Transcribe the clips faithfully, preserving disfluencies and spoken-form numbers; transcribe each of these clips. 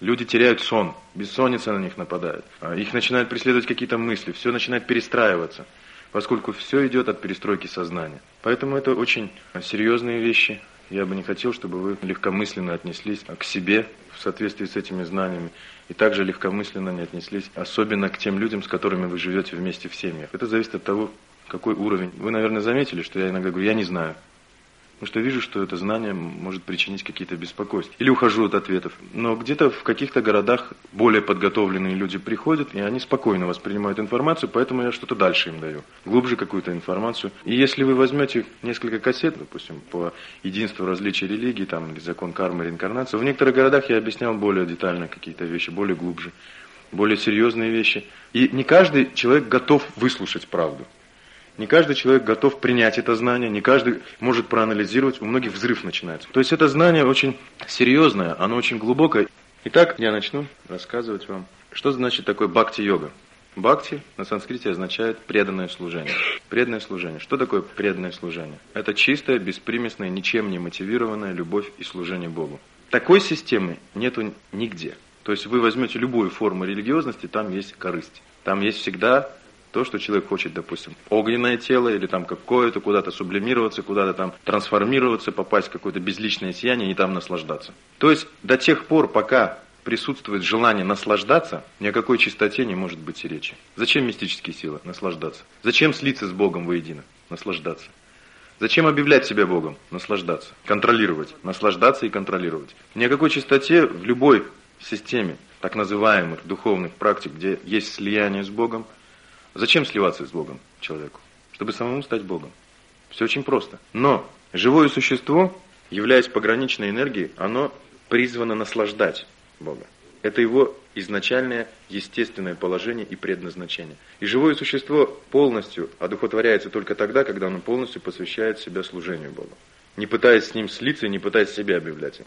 Люди теряют сон, бессонница на них нападает. Их начинают преследовать какие-то мысли, все начинает перестраиваться, поскольку все идет от перестройки сознания. Поэтому это очень серьезные вещи. Я бы не хотел, чтобы вы легкомысленно отнеслись к себе в соответствии с этими знаниями, и также легкомысленно не отнеслись, особенно к тем людям, с которыми вы живете вместе в семьях. Это зависит от того, какой уровень. Вы, наверное, заметили, что я иногда говорю, я не знаю. Потому что вижу, что это знание может причинить какие-то беспокойства. Или ухожу от ответов. Но где-то в каких-то городах более подготовленные люди приходят, и они спокойно воспринимают информацию, поэтому я что-то дальше им даю. Глубже какую-то информацию. И если вы возьмете несколько кассет, допустим, по единству различий религий, там, или закон кармы, реинкарнации, в некоторых городах я объяснял более детально какие-то вещи, более глубже, более серьезные вещи. И не каждый человек готов выслушать правду. Не каждый человек готов принять это знание, не каждый может проанализировать, у многих взрыв начинается. То есть это знание очень серьезное, оно очень глубокое. Итак, я начну рассказывать вам, что значит такое бхакти-йога. Бхакти на санскрите означает преданное служение. Преданное служение. Что такое преданное служение? Это чистая, беспримесная, ничем не мотивированная любовь и служение Богу. Такой системы нету нигде. То есть вы возьмете любую форму религиозности, там есть корысть. Там есть всегда то, что человек хочет, допустим, огненное тело или там какое-то, куда-то сублимироваться, куда-то там трансформироваться, попасть в какое-то безличное сияние и там наслаждаться. То есть до тех пор, пока присутствует желание наслаждаться, ни о какой чистоте не может быть и речи. Зачем мистические силы? Наслаждаться. Зачем слиться с Богом воедино? Наслаждаться. Зачем объявлять себя Богом? Наслаждаться. Контролировать. Наслаждаться и контролировать. Ни о какой чистоте в любой системе так называемых духовных практик, где есть слияние с Богом. Зачем сливаться с Богом человеку? Чтобы самому стать Богом. Все очень просто. Но живое существо, являясь пограничной энергией, оно призвано наслаждать Бога. Это его изначальное естественное положение и предназначение. И живое существо полностью одухотворяется только тогда, когда оно полностью посвящает себя служению Богу. Не пытаясь с ним слиться и не пытаясь себя объявлять им.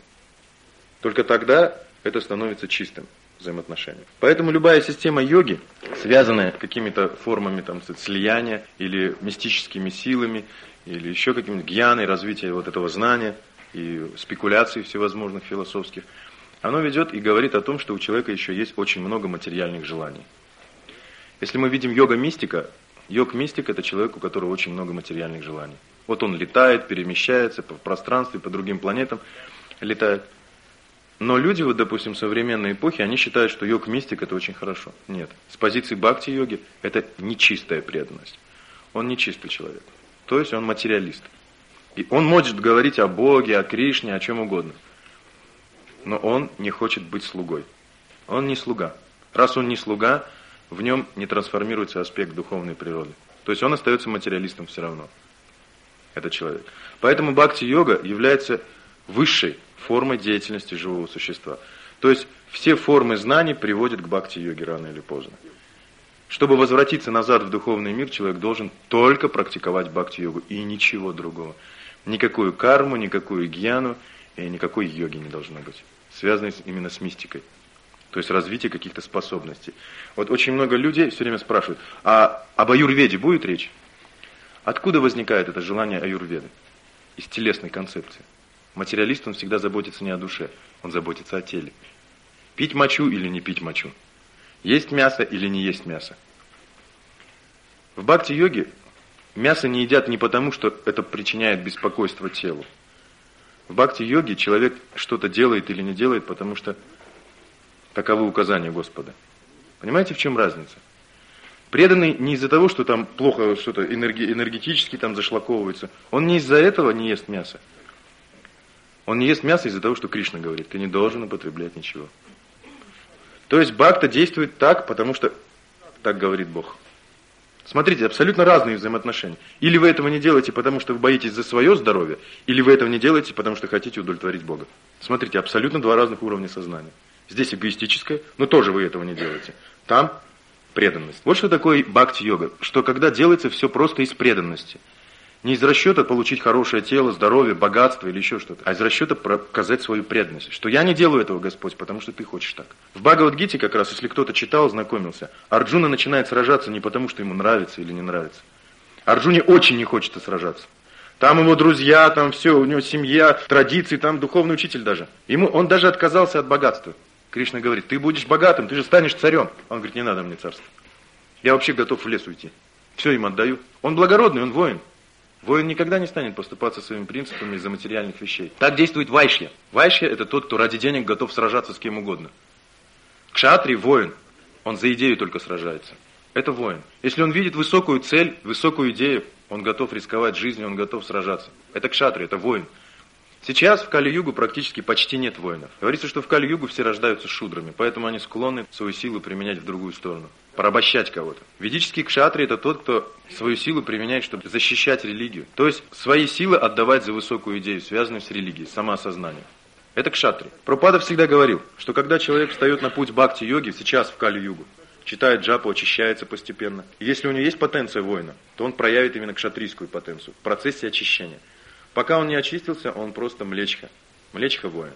Только тогда это становится чистым взаимоотношения. Поэтому любая система йоги, связанная какими-то формами там, слияния или мистическими силами, или еще какими-то гьяной, развития вот этого знания и спекуляций всевозможных философских, оно ведет и говорит о том, что у человека еще есть очень много материальных желаний. Если мы видим йога-мистика, йог-мистик – это человек, у которого очень много материальных желаний. Вот он летает, перемещается по пространству, по другим планетам летает. Но люди, вот, допустим, современной эпохи, они считают, что йог-мистик – это очень хорошо. Нет. С позиции бхакти-йоги это нечистая преданность. Он нечистый человек. То есть он материалист. И он может говорить о Боге, о Кришне, о чем угодно. Но он не хочет быть слугой. Он не слуга. Раз он не слуга, в нем не трансформируется аспект духовной природы. То есть он остается материалистом все равно. Этот человек. Поэтому бхакти-йога является высшей формой деятельности живого существа. То есть все формы знаний приводят к бхакти-йоге рано или поздно. Чтобы возвратиться назад в духовный мир, человек должен только практиковать бхакти-йогу и ничего другого. Никакую карму, никакую гьяну и никакой йоги не должно быть. Связанной именно с мистикой. То есть развитие каких-то способностей. Вот очень много людей все время спрашивают, а об аюрведе будет речь? Откуда возникает это желание аюрведы? Из телесной концепции. Материалист, он всегда заботится не о душе, он заботится о теле. Пить мочу или не пить мочу? Есть мясо или не есть мясо? В бхакти-йоге мясо не едят не потому, что это причиняет беспокойство телу. В бхакти-йоге человек что-то делает или не делает, потому что таковы указания Господа. Понимаете, в чем разница? Преданный не из-за того, что там плохо что-то энерги- энергетически там зашлаковывается. Он не из-за этого не ест мясо. Он не ест мясо из-за того, что Кришна говорит, ты не должен употреблять ничего. То есть бхакта действует так, потому что так говорит Бог. Смотрите, абсолютно разные взаимоотношения. Или вы этого не делаете, потому что вы боитесь за свое здоровье, или вы этого не делаете, потому что хотите удовлетворить Бога. Смотрите, абсолютно два разных уровня сознания. Здесь эгоистическое, но тоже вы этого не делаете. Там преданность. Вот что такое бхакти-йога, что когда делается все просто из преданности. Не из расчета получить хорошее тело, здоровье, богатство или еще что-то, а из расчета показать свою преданность. Что я не делаю этого, Господь, потому что ты хочешь так. В Бхагавад-гите как раз, если кто-то читал, знакомился, Арджуна начинает сражаться не потому, что ему нравится или не нравится. Арджуне очень не хочется сражаться. Там его друзья, там все, у него семья, традиции, там духовный учитель даже. Ему, он даже отказался от богатства. Кришна говорит, ты будешь богатым, ты же станешь царем. Он говорит, не надо мне царство. Я вообще готов в лес уйти. Все им отдаю. Он благородный, он воин. Воин никогда не станет поступаться своими принципами из-за материальных вещей. Так действует вайшья. Вайшья – это тот, кто ради денег готов сражаться с кем угодно. Кшатри – воин. Он за идею только сражается. Это воин. Если он видит высокую цель, высокую идею, он готов рисковать жизнью, он готов сражаться. Это кшатри, это воин. Сейчас в Кали-югу практически почти нет воинов. Говорится, что в Кали-югу все рождаются шудрами, поэтому они склонны свою силу применять в другую сторону. Порабощать кого-то. Ведический кшатри – это тот, кто свою силу применяет, чтобы защищать религию. То есть свои силы отдавать за высокую идею, связанную с религией, самоосознанием. Это кшатри. Прабхупада всегда говорил, что когда человек встает на путь бхакти-йоги, сейчас в Кали-югу, читает джапу, очищается постепенно. И если у него есть потенция воина, то он проявит именно кшатрийскую потенцию в процессе очищения. Пока он не очистился, он просто млечха. Млечха воин.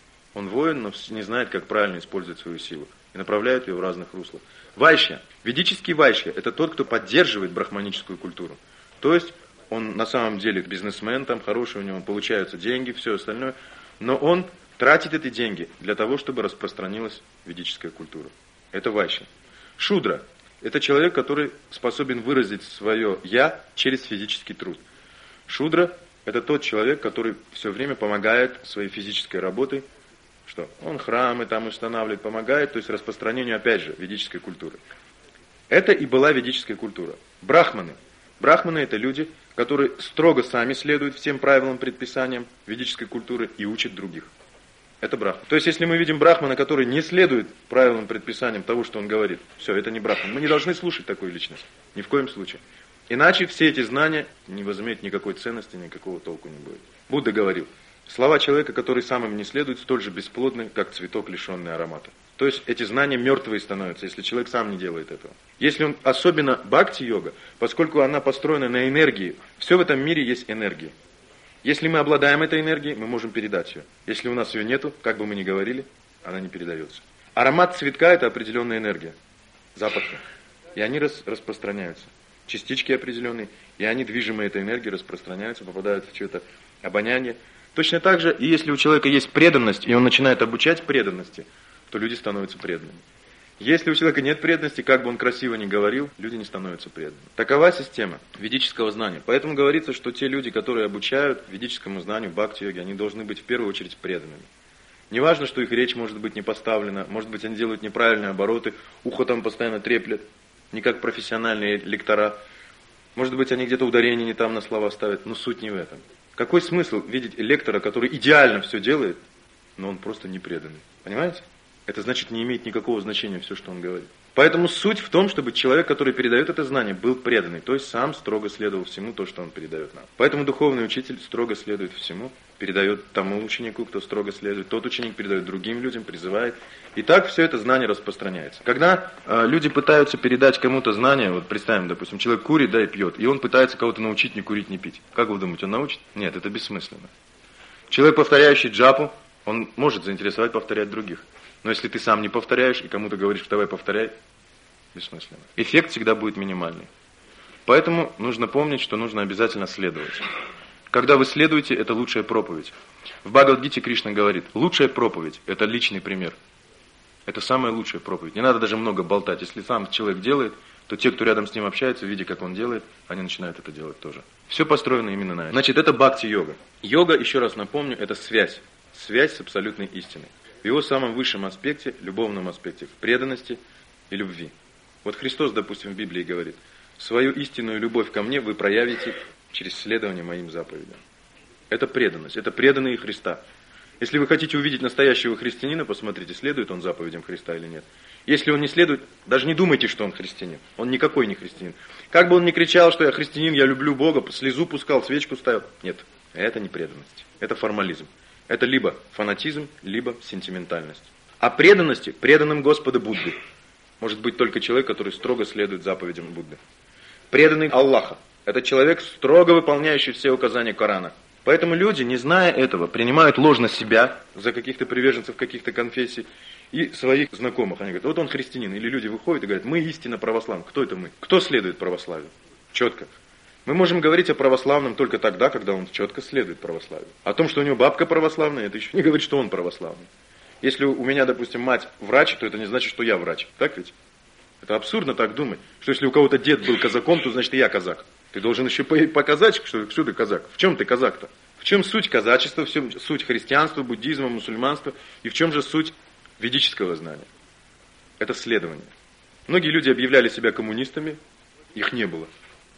Он воин, но не знает, как правильно использовать свою силу. И направляет ее в разных руслах. Вайшья. Ведический вайшья – это тот, кто поддерживает брахманическую культуру. То есть он на самом деле бизнесмен, там хороший у него, получаются деньги, все остальное. Но он тратит эти деньги для того, чтобы распространилась ведическая культура. Это вайшья. Шудра – это человек, который способен выразить свое «я» через физический труд. Шудра – это тот человек, который все время помогает своей физической работой, что он храмы там устанавливает, помогает, то есть распространению, опять же, ведической культуры. Это и была ведическая культура. Брахманы. Брахманы – это люди, которые строго сами следуют всем правилам, предписаниям ведической культуры и учат других. Это брахман. То есть, если мы видим брахмана, который не следует правилам, предписаниям того, что он говорит, все, это не брахман. Мы не должны слушать такую личность. Ни в коем случае. Иначе все эти знания не возымеют никакой ценности, никакого толку не будет. Будда говорил, слова человека, который сам им не следует, столь же бесплодны, как цветок, лишенный аромата. То есть, эти знания мертвые становятся, если человек сам не делает этого. Если он, особенно бхакти-йога, поскольку она построена на энергии, все в этом мире есть энергия. Если мы обладаем этой энергией, мы можем передать ее. Если у нас ее нету, как бы мы ни говорили, она не передается. Аромат цветка – это определенная энергия, запахи. И они рас, распространяются. Частички определенные, и они, движимые этой энергией, распространяются, попадают в чье-то обоняние. Точно так же, и если у человека есть преданность, и он начинает обучать преданности, то люди становятся преданными. Если у человека нет преданности, как бы он красиво ни говорил, люди не становятся преданными. Такова система ведического знания. Поэтому говорится, что те люди, которые обучают ведическому знанию, бхакти-йоге, они должны быть в первую очередь преданными. Неважно, что их речь может быть не поставлена, может быть, они делают неправильные обороты, ухо там постоянно треплет, не как профессиональные лектора. Может быть, они где-то ударение не там на слова ставят, но суть не в этом. Какой смысл видеть лектора, который идеально все делает, но он просто не преданный? Понимаете? Это значит, не имеет никакого значения все, что он говорит. Поэтому суть в том, чтобы человек, который передает это знание, был преданный, то есть сам строго следовал всему то, что он передает нам. Поэтому духовный учитель строго следует всему, передает тому ученику, кто строго следует, тот ученик передает другим людям, призывает. И так все это знание распространяется. Когда э, люди пытаются передать кому-то знание, вот представим, допустим, человек курит, да, и пьет, и он пытается кого-то научить не курить, не пить. Как вы думаете, он научит? Нет, это бессмысленно. Человек, повторяющий джапу, он может заинтересовать повторять других. Но если ты сам не повторяешь и кому-то говоришь, давай повторяй, бессмысленно. Эффект всегда будет минимальный. Поэтому нужно помнить, что нужно обязательно следовать. Когда вы следуете, это лучшая проповедь. В Бхагавад-гите Кришна говорит, лучшая проповедь – это личный пример. Это самая лучшая проповедь. Не надо даже много болтать. Если сам человек делает, то те, кто рядом с ним общается, видя, как он делает, они начинают это делать тоже. Все построено именно на этом. Значит, это бхакти-йога. Йога, еще раз напомню, это связь. Связь с абсолютной истиной. В его самом высшем аспекте, любовном аспекте, в преданности и любви. Вот Христос, допустим, в Библии говорит, свою истинную любовь ко мне вы проявите через следование моим заповедям. Это преданность, это преданные Христа. Если вы хотите увидеть настоящего христианина, посмотрите, следует он заповедям Христа или нет. Если он не следует, даже не думайте, что он христианин. Он никакой не христианин. Как бы он ни кричал, что я христианин, я люблю Бога, слезу пускал, свечку ставил. Нет, это не преданность, это формализм. Это либо фанатизм, либо сентиментальность. А преданности, преданным Господу Будды, может быть только человек, который строго следует заповедям Будды. Преданный Аллаха – это человек, строго выполняющий все указания Корана. Поэтому люди, не зная этого, принимают ложно себя за каких-то приверженцев каких-то конфессий и своих знакомых. Они говорят, вот он христианин. Или люди выходят и говорят, мы истинно православны. Кто это мы? Кто следует православию? Четко. Мы можем говорить о православном только тогда, когда он четко следует православию. О том, что у него бабка православная, это еще не говорит, что он православный. Если у меня, допустим, мать врач, то это не значит, что я врач. Так ведь? Это абсурдно так думать, что если у кого-то дед был казаком, то значит и я казак. Ты должен еще показать, что, что ты казак. В чем ты казак-то? В чем суть казачества, в чем суть христианства, буддизма, мусульманства и в чем же суть ведического знания? Это следование. Многие люди объявляли себя коммунистами, их не было.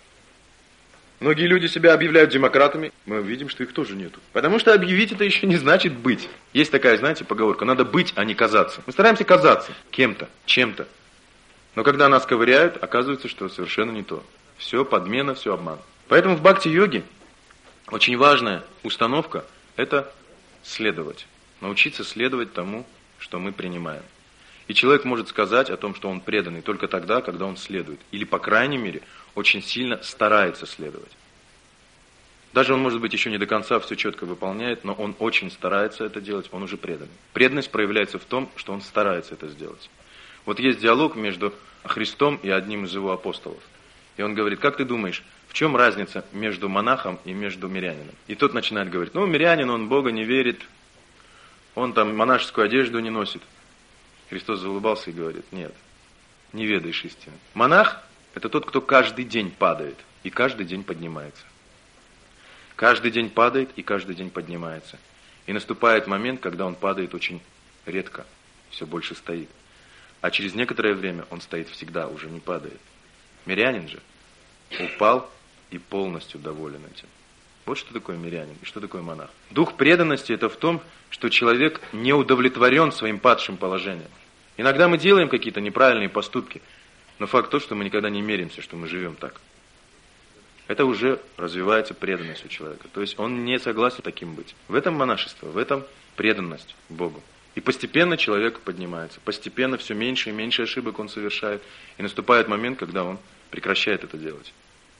Многие люди себя объявляют демократами, мы видим, что их тоже нету. Потому что объявить это еще не значит быть. Есть такая, знаете, поговорка, надо быть, а не казаться. Мы стараемся казаться кем-то, чем-то. Но когда нас ковыряют, оказывается, что совершенно не то. Все подмена, все обман. Поэтому в бхакти-йоге очень важная установка – это следовать. Научиться следовать тому, что мы принимаем. И человек может сказать о том, что он преданный только тогда, когда он следует. Или, по крайней мере, очень сильно старается следовать. Даже он, может быть, еще не до конца все четко выполняет, но он очень старается это делать, он уже преданный. Преданность проявляется в том, что он старается это сделать. Вот есть диалог между Христом и одним из его апостолов. И он говорит, как ты думаешь, в чем разница между монахом и между мирянином? И тот начинает говорить, ну, мирянин, он Бога не верит, он там монашескую одежду не носит. Христос заулыбался и говорит, нет, не ведаешь истины. Монах – это тот, кто каждый день падает и каждый день поднимается. Каждый день падает и каждый день поднимается. И наступает момент, когда он падает очень редко, все больше стоит. А через некоторое время он стоит всегда, уже не падает. Мирянин же упал и полностью доволен этим. Вот что такое мирянин и что такое монах. Дух преданности – это в том, что человек не удовлетворен своим падшим положением. Иногда мы делаем какие-то неправильные поступки, но факт тот, что мы никогда не меряемся, что мы живем так. Это уже развивается преданность у человека. То есть он не согласен таким быть. В этом монашество, в этом преданность Богу. И постепенно человек поднимается. Постепенно все меньше и меньше ошибок он совершает. И наступает момент, когда он прекращает это делать.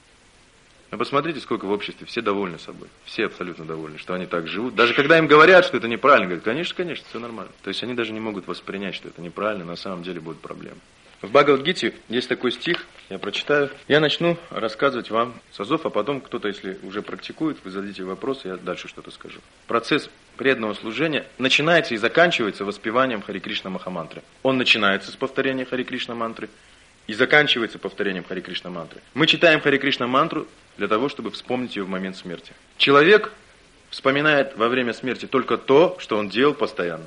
Но посмотрите, сколько в обществе все довольны собой. Все абсолютно довольны, что они так живут. Даже когда им говорят, что это неправильно, говорят, конечно, конечно, все нормально. То есть они даже не могут воспринять, что это неправильно, на самом деле будут проблемы. В Бхагавад-гите есть такой стих, я прочитаю. Я начну рассказывать вам с азов, а потом кто-то, если уже практикует, вы зададите вопрос, я дальше что-то скажу. Процесс преданного служения начинается и заканчивается воспеванием Хари Кришна Махамантры. Он начинается с повторения Хари Кришна мантры и заканчивается повторением Хари Кришна мантры. Мы читаем Хари Кришна мантру для того, чтобы вспомнить ее в момент смерти. Человек вспоминает во время смерти только то, что он делал постоянно.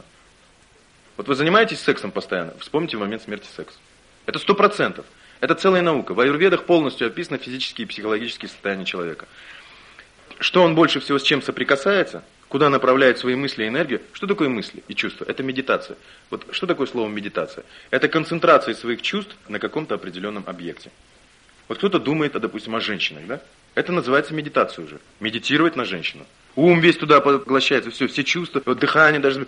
Вот вы занимаетесь сексом постоянно, вспомните в момент смерти секс. Это сто процентов. Это целая наука. В аюрведах полностью описано физические и психологические состояния человека. Что он больше всего с чем соприкасается, куда направляет свои мысли и энергию. Что такое мысли и чувства? Это медитация. Вот что такое слово медитация? Это концентрация своих чувств на каком-то определенном объекте. Вот кто-то думает, допустим, о женщинах, да? Это называется медитация уже. Медитировать на женщину. Ум весь туда поглощается, все, все чувства, вот дыхание даже.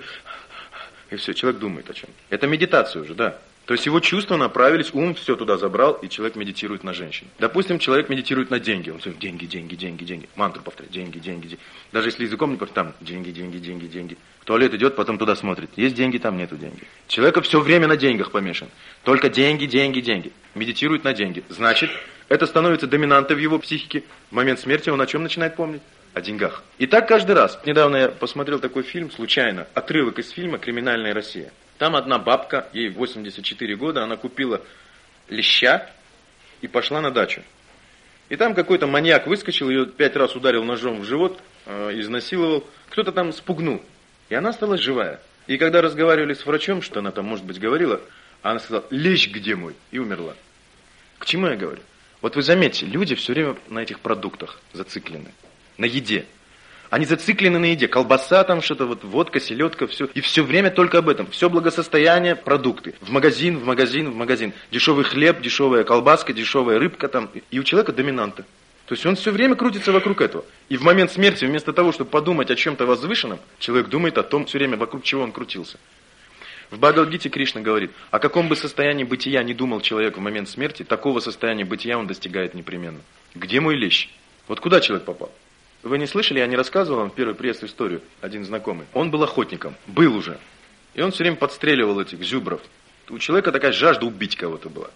И все, человек думает о чем. Это медитация уже, да. То есть его чувства направились, ум все туда забрал, и человек медитирует на женщине. Допустим, человек медитирует на деньги. Он говорит, деньги, деньги, деньги, деньги. Мантру повторяет, деньги, деньги, деньги. Даже если языком не повторяет, там, деньги, деньги, деньги, деньги. В туалет идет, потом туда смотрит. Есть деньги, там нету деньги. Человек все время на деньгах помешан. Только деньги, деньги, деньги. Медитирует на деньги. Значит, это становится доминантой в его психике. В момент смерти он о чем начинает помнить? О деньгах. И так каждый раз. Недавно я посмотрел такой фильм, случайно, отрывок из фильма «Криминальная Россия». Там одна бабка, ей восемьдесят четыре года, она купила леща и пошла на дачу. И там какой-то маньяк выскочил, ее пять раз ударил ножом в живот, э, изнасиловал. Кто-то там спугнул. И она осталась живая. И когда разговаривали с врачом, что она там, может быть, говорила, она сказала, лещ где мой? И умерла. К чему я говорю? Вот вы заметьте, люди все время на этих продуктах зациклены. На еде. Они зациклены на еде. Колбаса там, что-то, вот водка, селедка, все. И все время только об этом. Все благосостояние, продукты. В магазин, в магазин, в магазин. Дешевый хлеб, дешевая колбаска, дешевая рыбка там. И у человека доминанта. То есть он все время крутится вокруг этого. И в момент смерти, вместо того, чтобы подумать о чем-то возвышенном, человек думает о том все время, вокруг чего он крутился. В Бхагавад-гите Кришна говорит, о каком бы состоянии бытия не думал человек в момент смерти, такого состояния бытия он достигает непременно. Где мой лещ? Вот куда человек попал? Вы не слышали, я не рассказывал вам первый приезд в историю, один знакомый. Он был охотником, был уже. И он все время подстреливал этих зюбров. У человека такая жажда убить кого-то была.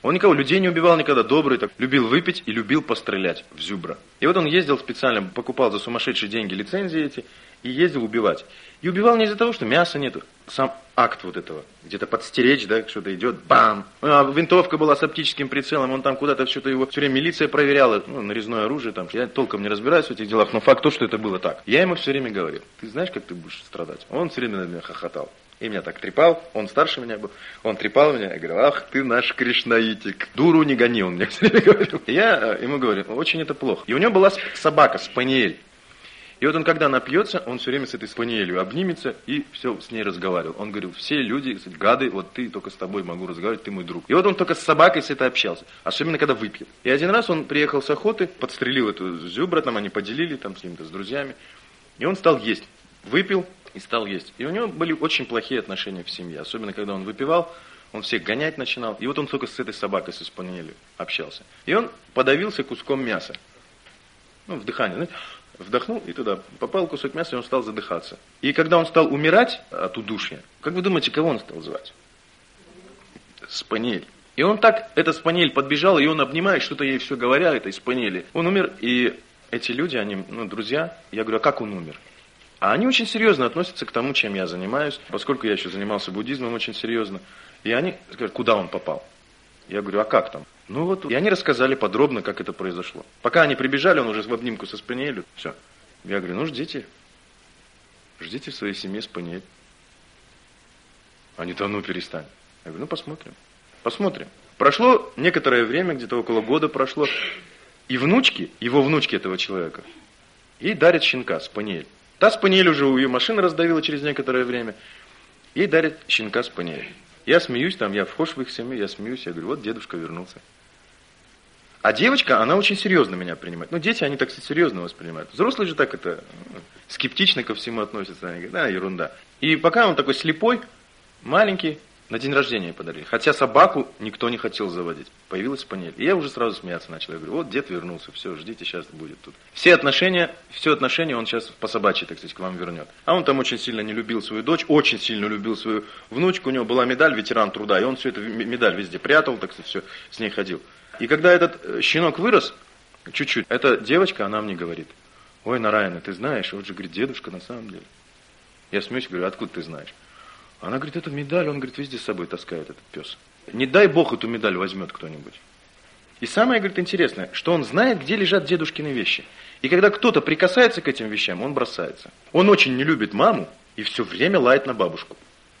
Он никого, людей не убивал никогда, добрый, так, любил выпить и любил пострелять в зюбра. И вот он ездил специально, покупал за сумасшедшие деньги лицензии эти, и ездил убивать. И убивал не из-за того, что мяса нету. Сам акт вот этого, где-то подстеречь, да, что-то идет, бам! А винтовка была с оптическим прицелом, он там куда-то что-то его, все время милиция проверяла, ну, нарезное оружие там. Я толком не разбираюсь в этих делах, но факт то, что это было так. Я ему все время говорил, ты знаешь, как ты будешь страдать? Он все время на меня хохотал. И меня так трепал, он старше меня был, он трепал меня, я говорил, ах ты наш кришнаитик, дуру не гони, он мне все время говорил. И я ему говорю, очень это плохо. И у него была собака, спаниель. И вот он, когда напьется, он все время с этой спаниелью обнимется и все с ней разговаривал. Он говорил, все люди, гады, вот ты, только с тобой могу разговаривать, ты мой друг. И вот он только с собакой с этой общался, особенно когда выпьет. И один раз он приехал с охоты, подстрелил эту зюбра, там они поделили там с ним-то, с друзьями. И он стал есть, выпил и стал есть. И у него были очень плохие отношения в семье, особенно когда он выпивал, он всех гонять начинал. И вот он только с этой собакой, со спаниелью общался. И он подавился куском мяса. Ну, в дыхании, знаете. Вдохнул, и туда попал кусок мяса, и он стал задыхаться. И когда он стал умирать от удушья, как вы думаете, кого он стал звать? Спаниель. И он так, эта спаниель подбежала, и он обнимает, что-то ей все говоря, этой спаниели. Он умер, и эти люди, они, ну, друзья, я говорю, а как он умер? А они очень серьезно относятся к тому, чем я занимаюсь, поскольку я еще занимался буддизмом очень серьезно. И они говорят, куда он попал? Я говорю, а как там? Ну вот, и они рассказали подробно, как это произошло. Пока они прибежали, он уже в обнимку со спаниелью. Все. Я говорю, ну ждите. Ждите в своей семье спаниель. Они, да ну перестань. Я говорю, ну посмотрим. Посмотрим. Прошло некоторое время, где-то около года прошло. И внучки, его внучки этого человека, ей дарят щенка, спаниель. Та спаниель уже у ее машины раздавила через некоторое время. Ей дарят щенка спаниель. Я смеюсь, там, я вхож в их семью, я смеюсь, я говорю, вот дедушка вернулся. А девочка, она очень серьезно меня принимает. Ну, дети, они так серьезно воспринимают. Взрослые же так это, скептично ко всему относятся. Они говорят, да, ерунда. И пока он такой слепой, маленький, на день рождения подарили. Хотя собаку никто не хотел заводить. Появилась спаниель. И я уже сразу смеяться начал. Я говорю, вот дед вернулся, все, ждите, сейчас будет тут. Все отношения, все отношения он сейчас по собачьи, так сказать, к вам вернет. А он там очень сильно не любил свою дочь, очень сильно любил свою внучку. У него была медаль ветеран труда, и он всю эту медаль везде прятал, так сказать, все, с ней ходил. И когда этот щенок вырос, чуть-чуть, эта девочка, она мне говорит, ой, Нараяна, ты знаешь, вот же, говорит, дедушка на самом деле. Я смеюсь, говорю, откуда ты знаешь? Она говорит, эту медаль, он, говорит, везде с собой таскает, этот пес. Не дай бог эту медаль возьмет кто-нибудь. И самое, говорит, интересное, что он знает, где лежат дедушкины вещи. И когда кто-то прикасается к этим вещам, он бросается. Он очень не любит маму и все время лает на бабушку.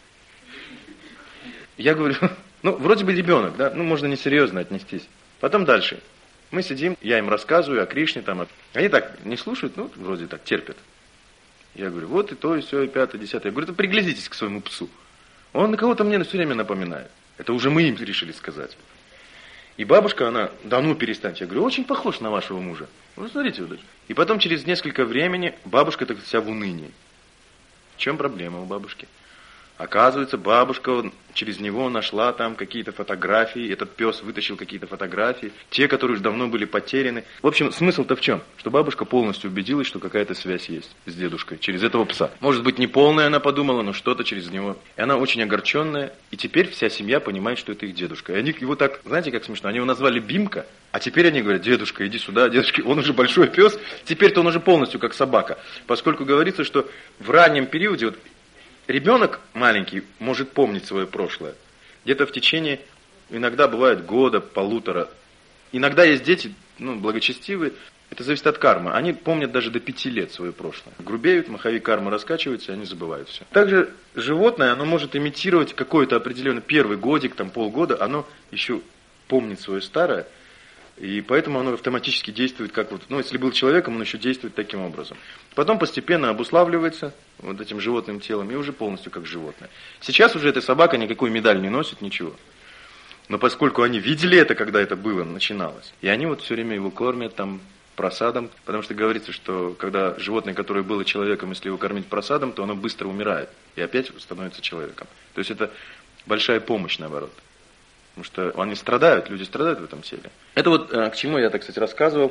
Я говорю, ну, вроде бы ребенок, да, ну, можно несерьезно отнестись. Потом дальше. Мы сидим, я им рассказываю о Кришне, там, они так не слушают, ну, вроде так терпят. Я говорю, вот и то, и все, и пятое, десятое. Я говорю, да приглядитесь к своему псу. Он на кого-то мне все время напоминает. Это уже мы им решили сказать. И бабушка, она, да ну перестаньте. Я говорю, очень похож на вашего мужа. Ну, смотрите, вот. И потом через несколько времени бабушка так вся в унынии. В чем проблема у бабушки? Оказывается, бабушка через него нашла там какие-то фотографии, этот пес вытащил какие-то фотографии, те, которые уже давно были потеряны. В общем, смысл-то в чем? Что бабушка полностью убедилась, что какая-то связь есть с дедушкой через этого пса. Может быть, не полная она подумала, но что-то через него. И она очень огорченная, и теперь вся семья понимает, что это их дедушка. И они его так, знаете, как смешно, они его назвали Бимка, а теперь они говорят, дедушка, иди сюда, дедушка, он уже большой пес, теперь-то он уже полностью как собака. Поскольку говорится, что в раннем периоде, вот, ребенок маленький может помнить свое прошлое. Где-то в течение, иногда бывает года, полутора. Иногда есть дети, ну, благочестивые, это зависит от кармы. Они помнят даже до пяти лет свое прошлое. Грубеют, маховик кармы раскачивается, и они забывают все. Также животное, оно может имитировать какой-то определенный первый годик, там полгода, оно еще помнит свое старое. И поэтому оно автоматически действует как вот, ну, если был человеком, он еще действует таким образом. Потом постепенно обуславливается вот этим животным телом и уже полностью как животное. Сейчас уже эта собака никакой медаль не носит, ничего. Но поскольку они видели это, когда это было, начиналось, и они вот все время его кормят там просадом, потому что говорится, что когда животное, которое было человеком, если его кормить просадом, то оно быстро умирает и опять становится человеком. То есть это большая помощь, наоборот. Потому что они страдают, люди страдают в этом теле. Это вот к чему я, так сказать, рассказывал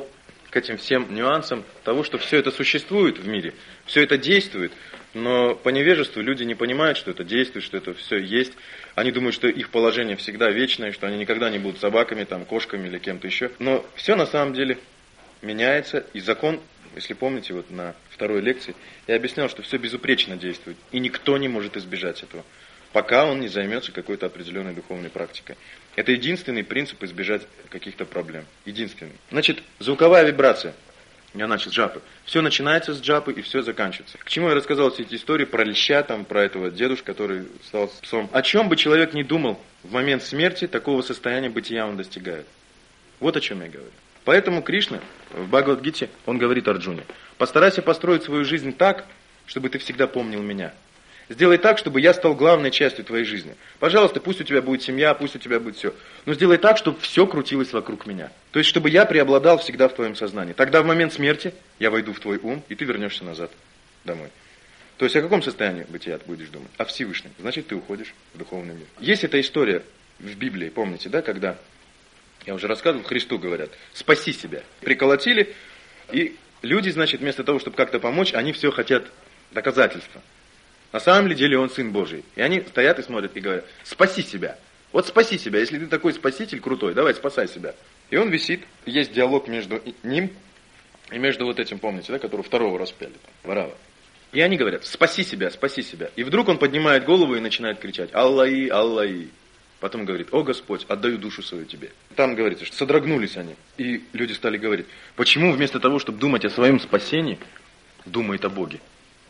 к этим всем нюансам того, что все это существует в мире, все это действует, но по невежеству люди не понимают, что это действует, что это все есть. Они думают, что их положение всегда вечное, что они никогда не будут собаками, там, кошками или кем-то еще. Но все на самом деле меняется, и закон, если помните, вот на второй лекции я объяснял, что все безупречно действует, и никто не может избежать этого, пока он не займется какой-то определенной духовной практикой. Это единственный принцип избежать каких-то проблем. Единственный. Значит, звуковая вибрация. Я начал с джапы. Все начинается с джапы и все заканчивается. К чему я рассказал все эти истории про леща, там, про этого дедушку, который стал псом. О чем бы человек ни думал, в момент смерти такого состояния бытия он достигает. Вот о чем я говорю. Поэтому Кришна в Бхагавад-гите, он говорит Арджуне: постарайся построить свою жизнь так, чтобы ты всегда помнил меня. Сделай так, чтобы я стал главной частью твоей жизни. Пожалуйста, пусть у тебя будет семья, пусть у тебя будет все. Но сделай так, чтобы все крутилось вокруг меня. То есть, чтобы я преобладал всегда в твоем сознании. Тогда в момент смерти я войду в твой ум, и ты вернешься назад домой. То есть, о каком состоянии бытия ты будешь думать? О Всевышнем. Значит, ты уходишь в духовный мир. Есть эта история в Библии, помните, да, когда, я уже рассказывал, Христу говорят: спаси себя. Приколотили, и люди, значит, вместо того, чтобы как-то помочь, они все хотят доказательства. На самом деле он Сын Божий. И они стоят и смотрят и говорят: спаси себя. Вот спаси себя. Если ты такой спаситель крутой, давай спасай себя. И он висит. Есть диалог между ним и между вот этим, помните, да, которого второго распяли, там, Варава. И они говорят: спаси себя, спаси себя. И вдруг он поднимает голову и начинает кричать: Аллаи, Аллаи. Потом говорит: о Господь, отдаю душу свою тебе. Там говорится, что содрогнулись они. И люди стали говорить: почему вместо того, чтобы думать о своем спасении, думает о Боге?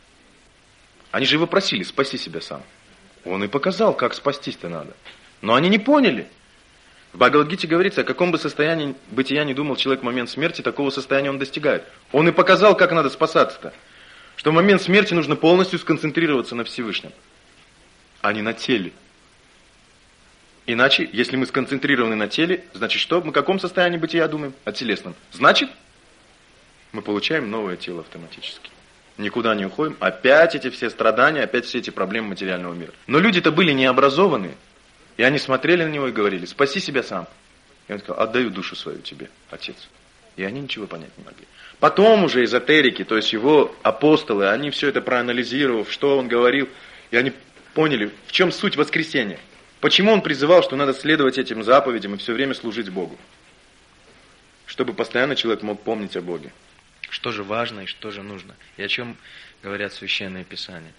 Они же его просили: спаси себя сам. Он и показал, как спастись-то надо. Но они не поняли. В Бхагавад-гите говорится, о каком бы состоянии бытия не думал человек в момент смерти, такого состояния он достигает. Он и показал, как надо спасаться-то. Что в момент смерти нужно полностью сконцентрироваться на Всевышнем, а не на теле. Иначе, если мы сконцентрированы на теле, значит что? Мы о каком состоянии бытия думаем? О телесном. Значит, мы получаем новое тело автоматически. Никуда не уходим, опять эти все страдания, опять все эти проблемы материального мира. Но люди-то были необразованные, и они смотрели на него и говорили: спаси себя сам. И он сказал: отдаю душу свою тебе, Отец. И они ничего понять не могли. Потом уже эзотерики, то есть его апостолы, они все это проанализировав, что он говорил, и они поняли, в чем суть воскресения. Почему он призывал, что надо следовать этим заповедям и все время служить Богу. Чтобы постоянно человек мог помнить о Боге. Что же важно и что же нужно? И о чем говорят Священные Писания?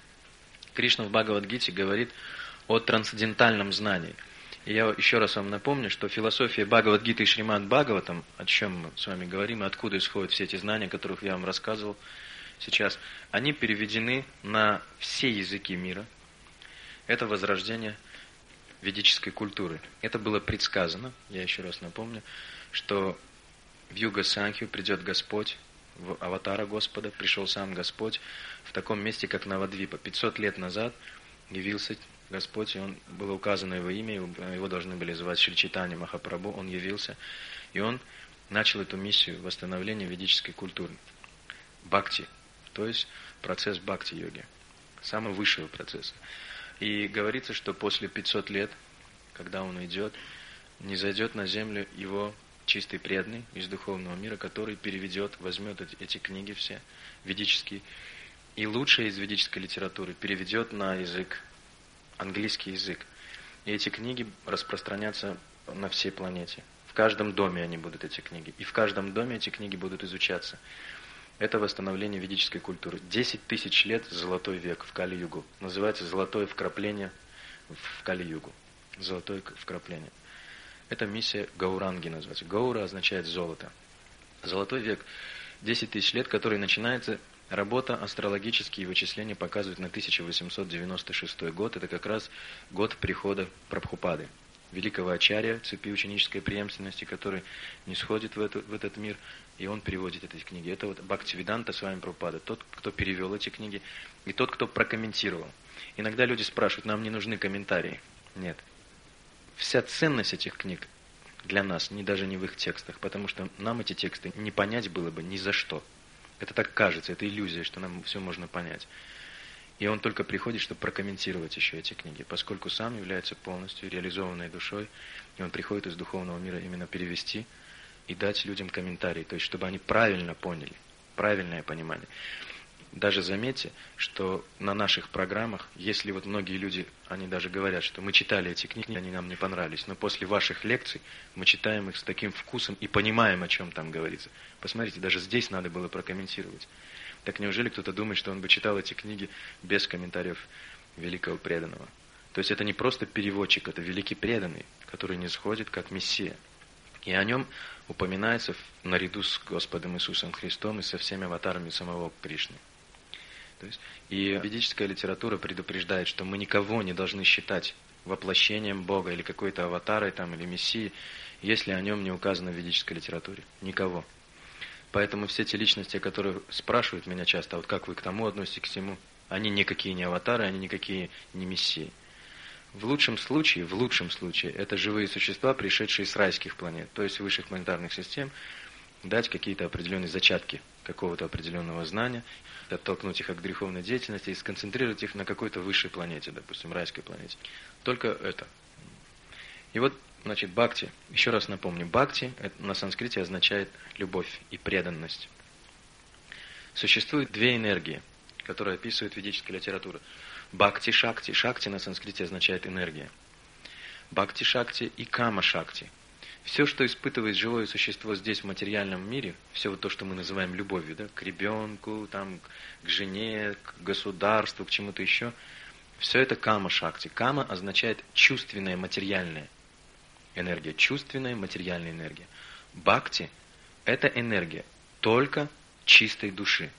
Кришна в Бхагавад-гите говорит о трансцендентальном знании. И я еще раз вам напомню, что философия Бхагавад-гиты и Шримад Бхагаватам, о чем мы с вами говорим, и откуда исходят все эти знания, о которых я вам рассказывал сейчас, они переведены на все языки мира. Это возрождение ведической культуры. Это было предсказано, я еще раз напомню, что в Юга-Санхью придет Господь, в аватара Господа пришел сам Господь в таком месте, как Навадвипа. пятьсот лет назад явился Господь, и он, было указано его имя, его должны были звать Шри Чайтанья Махапрабху, он явился, и он начал эту миссию восстановления ведической культуры. Бхакти, то есть процесс бхакти-йоги, самого высшего процесса. И говорится, что после пятисот лет, когда он уйдет, не зайдет на землю его чистый преданный из духовного мира, который переведет, возьмет эти, эти книги все, ведические, и лучшее из ведической литературы переведет на язык, английский язык. И эти книги распространятся на всей планете. В каждом доме они будут, эти книги. И в каждом доме эти книги будут изучаться. Это восстановление ведической культуры. Десять тысяч лет золотой век в Кали-югу. Называется золотое вкрапление в Кали-югу. Золотое вкрапление. Это миссия Гауранги называется. Гаура означает золото. Золотой век. Десять тысяч лет, который начинается, работа астрологические вычисления показывают на тысяча восемьсот девяносто шестой год. Это как раз год прихода Прабхупады, великого ачарья цепи ученической преемственности, который не сходит в, эту, в этот мир, и он переводит эти книги. Это вот Бхактивиданта Свами Прабхупада, тот, кто перевел эти книги, и тот, кто прокомментировал. Иногда люди спрашивают: нам не нужны комментарии. Нет. Вся ценность этих книг для нас не даже не в их текстах, потому что нам эти тексты не понять было бы ни за что. Это так кажется, это иллюзия, что нам все можно понять. И он только приходит, чтобы прокомментировать еще эти книги, поскольку сам является полностью реализованной душой, и он приходит из духовного мира именно перевести и дать людям комментарии, то есть чтобы они правильно поняли, правильное понимание. Даже заметьте, что на наших программах, если вот многие люди, они даже говорят, что мы читали эти книги, они нам не понравились, но после ваших лекций мы читаем их с таким вкусом и понимаем, о чем там говорится. Посмотрите, даже здесь надо было прокомментировать. Так неужели кто-то думает, что он бы читал эти книги без комментариев великого преданного? То есть это не просто переводчик, это великий преданный, который не сходит как Мессия. И о нем упоминается наряду с Господом Иисусом Христом и со всеми аватарами самого Кришны. То есть, и ведическая литература предупреждает, что мы никого не должны считать воплощением Бога или какой-то аватарой там, или Мессией, если о нем не указано в ведической литературе. Никого. Поэтому все те личности, которые спрашивают меня часто, а вот как вы к тому относитесь, к всему, они никакие не аватары, они никакие не Мессии. В лучшем случае, в лучшем случае, это живые существа, пришедшие с райских планет, то есть высших планетарных систем, дать какие-то определенные зачатки какого-то определенного знания, оттолкнуть их от греховной деятельности и сконцентрировать их на какой-то высшей планете, допустим, райской планете. Только это. И вот, значит, бхакти, еще раз напомню, бхакти это на санскрите означает любовь и преданность. Существует две энергии, которые описывает ведическая литература. Бхакти-шакти. Шакти на санскрите означает энергия. Бхакти-шакти и кама-шакти. Все, что испытывает живое существо здесь, в материальном мире, все вот то, что мы называем любовью, да, к ребенку, там, к жене, к государству, к чему-то еще, все это кама-шакти. Кама означает чувственная, материальная энергия. Чувственная, материальная энергия. Бхакти – это энергия только чистой души.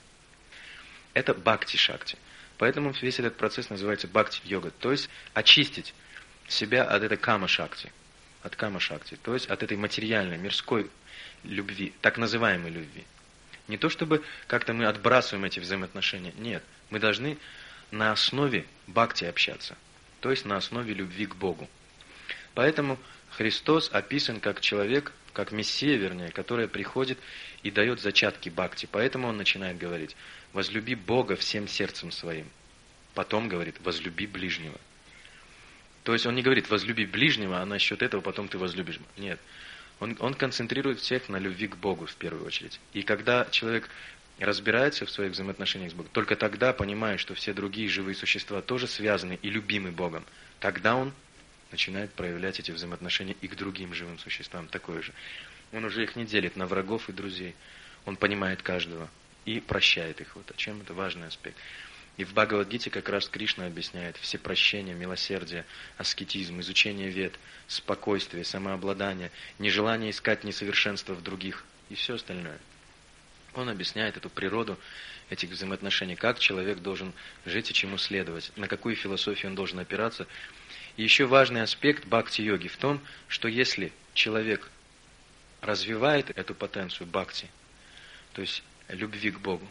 Это бхакти-шакти. Поэтому весь этот процесс называется бхакти-йога. То есть очистить себя от этой кама-шакти. От кама-шакти. То есть от этой материальной, мирской любви, так называемой любви. Не то чтобы как-то мы отбрасываем эти взаимоотношения. Нет. Мы должны на основе бхакти общаться. То есть на основе любви к Богу. Поэтому Христос описан как человек, как Мессия, вернее, который приходит и дает зачатки бхакти. Поэтому он начинает говорить: возлюби Бога всем сердцем своим. Потом говорит: возлюби ближнего. То есть он не говорит: возлюби ближнего, а насчет этого потом ты возлюбишь. Нет. Он, он концентрирует всех на любви к Богу в первую очередь. И когда человек разбирается в своих взаимоотношениях с Богом, только тогда, понимая, что все другие живые существа тоже связаны и любимы Богом, тогда он начинает проявлять эти взаимоотношения и к другим живым существам такое же. Он уже их не делит на врагов и друзей. Он понимает каждого и прощает их. Вот о чем это важный аспект. И в Бхагавад-гите как раз Кришна объясняет все прощения, милосердие, аскетизм, изучение вед, спокойствие, самообладание, нежелание искать несовершенства в других и все остальное. Он объясняет эту природу этих взаимоотношений, как человек должен жить и чему следовать, на какую философию он должен опираться. И еще важный аспект бхакти-йоги в том, что если человек развивает эту потенцию бхакти, то есть любви к Богу,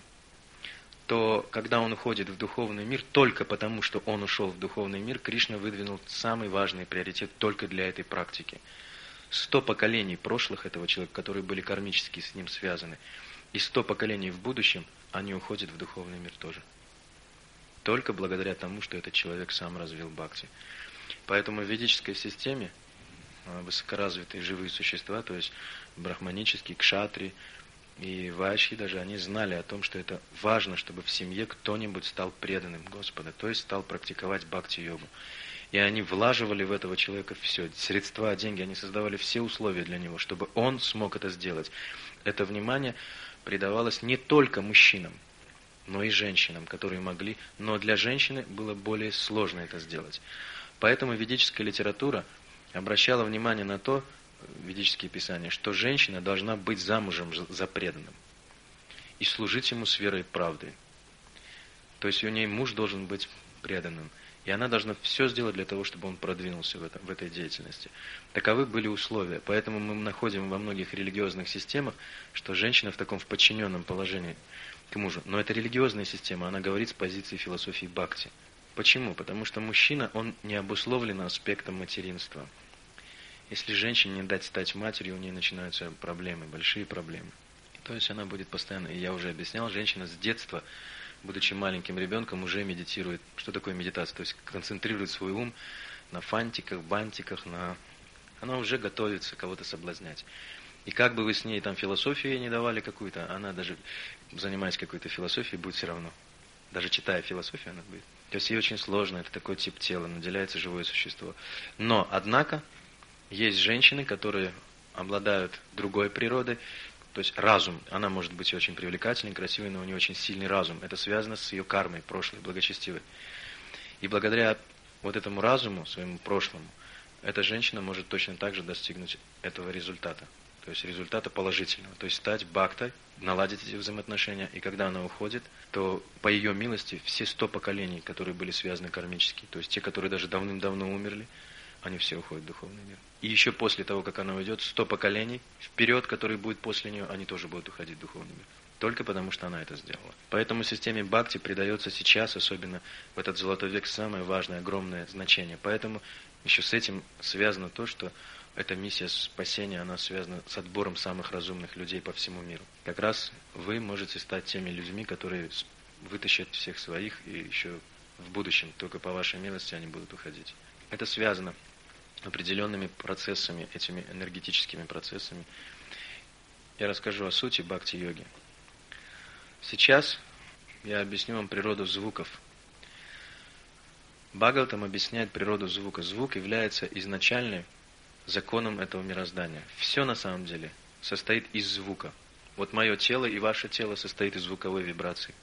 то когда он уходит в духовный мир, только потому, что он ушел в духовный мир, Кришна выдвинул самый важный приоритет только для этой практики. Сто поколений прошлых этого человека, которые были кармически с ним связаны, и сто поколений в будущем, они уходят в духовный мир тоже. Только благодаря тому, что этот человек сам развил бхакти. Поэтому в ведической системе высокоразвитые живые существа, то есть брахманические, кшатри и вайши даже, они знали о том, что это важно, чтобы в семье кто-нибудь стал преданным Господа, то есть стал практиковать бхакти-йогу. И они влаживали в этого человека все, средства, деньги, они создавали все условия для него, чтобы он смог это сделать. Это внимание придавалось не только мужчинам, но и женщинам, которые могли, но для женщины было более сложно это сделать. Поэтому ведическая литература обращала внимание на то, ведические писания, что женщина должна быть замужем за преданным и служить ему с верой и правдой. То есть у нее муж должен быть преданным, и она должна все сделать для того, чтобы он продвинулся в, этом, в этой деятельности. Таковы были условия. Поэтому мы находим во многих религиозных системах, что женщина в таком в подчиненном положении к мужу. Но эта религиозная система, она говорит с позиции философии бхакти. Почему? Потому что мужчина, он не обусловлен аспектом материнства. Если женщине не дать стать матерью, у нее начинаются проблемы, большие проблемы. То есть она будет постоянно, и я уже объяснял, женщина с детства, будучи маленьким ребенком, уже медитирует. Что такое медитация? То есть концентрирует свой ум на фантиках, бантиках, на... она уже готовится кого-то соблазнять. И как бы вы с ней там философию ей не давали какую-то, она даже, занимаясь какой-то философией, будет все равно. Даже читая философию, она будет. То есть ей очень сложно, это такой тип тела, наделяется живое существо. Но, однако, есть женщины, которые обладают другой природой, то есть разум. Она может быть очень привлекательной, красивой, но у нее очень сильный разум. Это связано с ее кармой, прошлой, благочестивой. И благодаря вот этому разуму, своему прошлому, эта женщина может точно так же достигнуть этого результата. То есть результата положительного. То есть стать бхактой, наладить эти взаимоотношения. И когда она уходит, то по ее милости все сто поколений, которые были связаны кармически, то есть те, которые даже давным-давно умерли, они все уходят в духовный мир. И еще после того, как она уйдет, сто поколений вперед, которые будут после нее, они тоже будут уходить в духовный мир. Только потому, что она это сделала. Поэтому системе бхакти придается сейчас, особенно в этот золотой век, самое важное, огромное значение. Поэтому еще с этим связано то, что эта миссия спасения, она связана с отбором самых разумных людей по всему миру. Как раз вы можете стать теми людьми, которые вытащат всех своих, и еще в будущем, только по вашей милости, они будут уходить. Это связано определенными процессами, этими энергетическими процессами. Я расскажу о сути бхакти-йоги. Сейчас я объясню вам природу звуков. Бхагаватам объясняет природу звука. Звук является изначальным законом этого мироздания. Все на самом деле состоит из звука. Вот мое тело и ваше тело состоит из звуковой вибрации.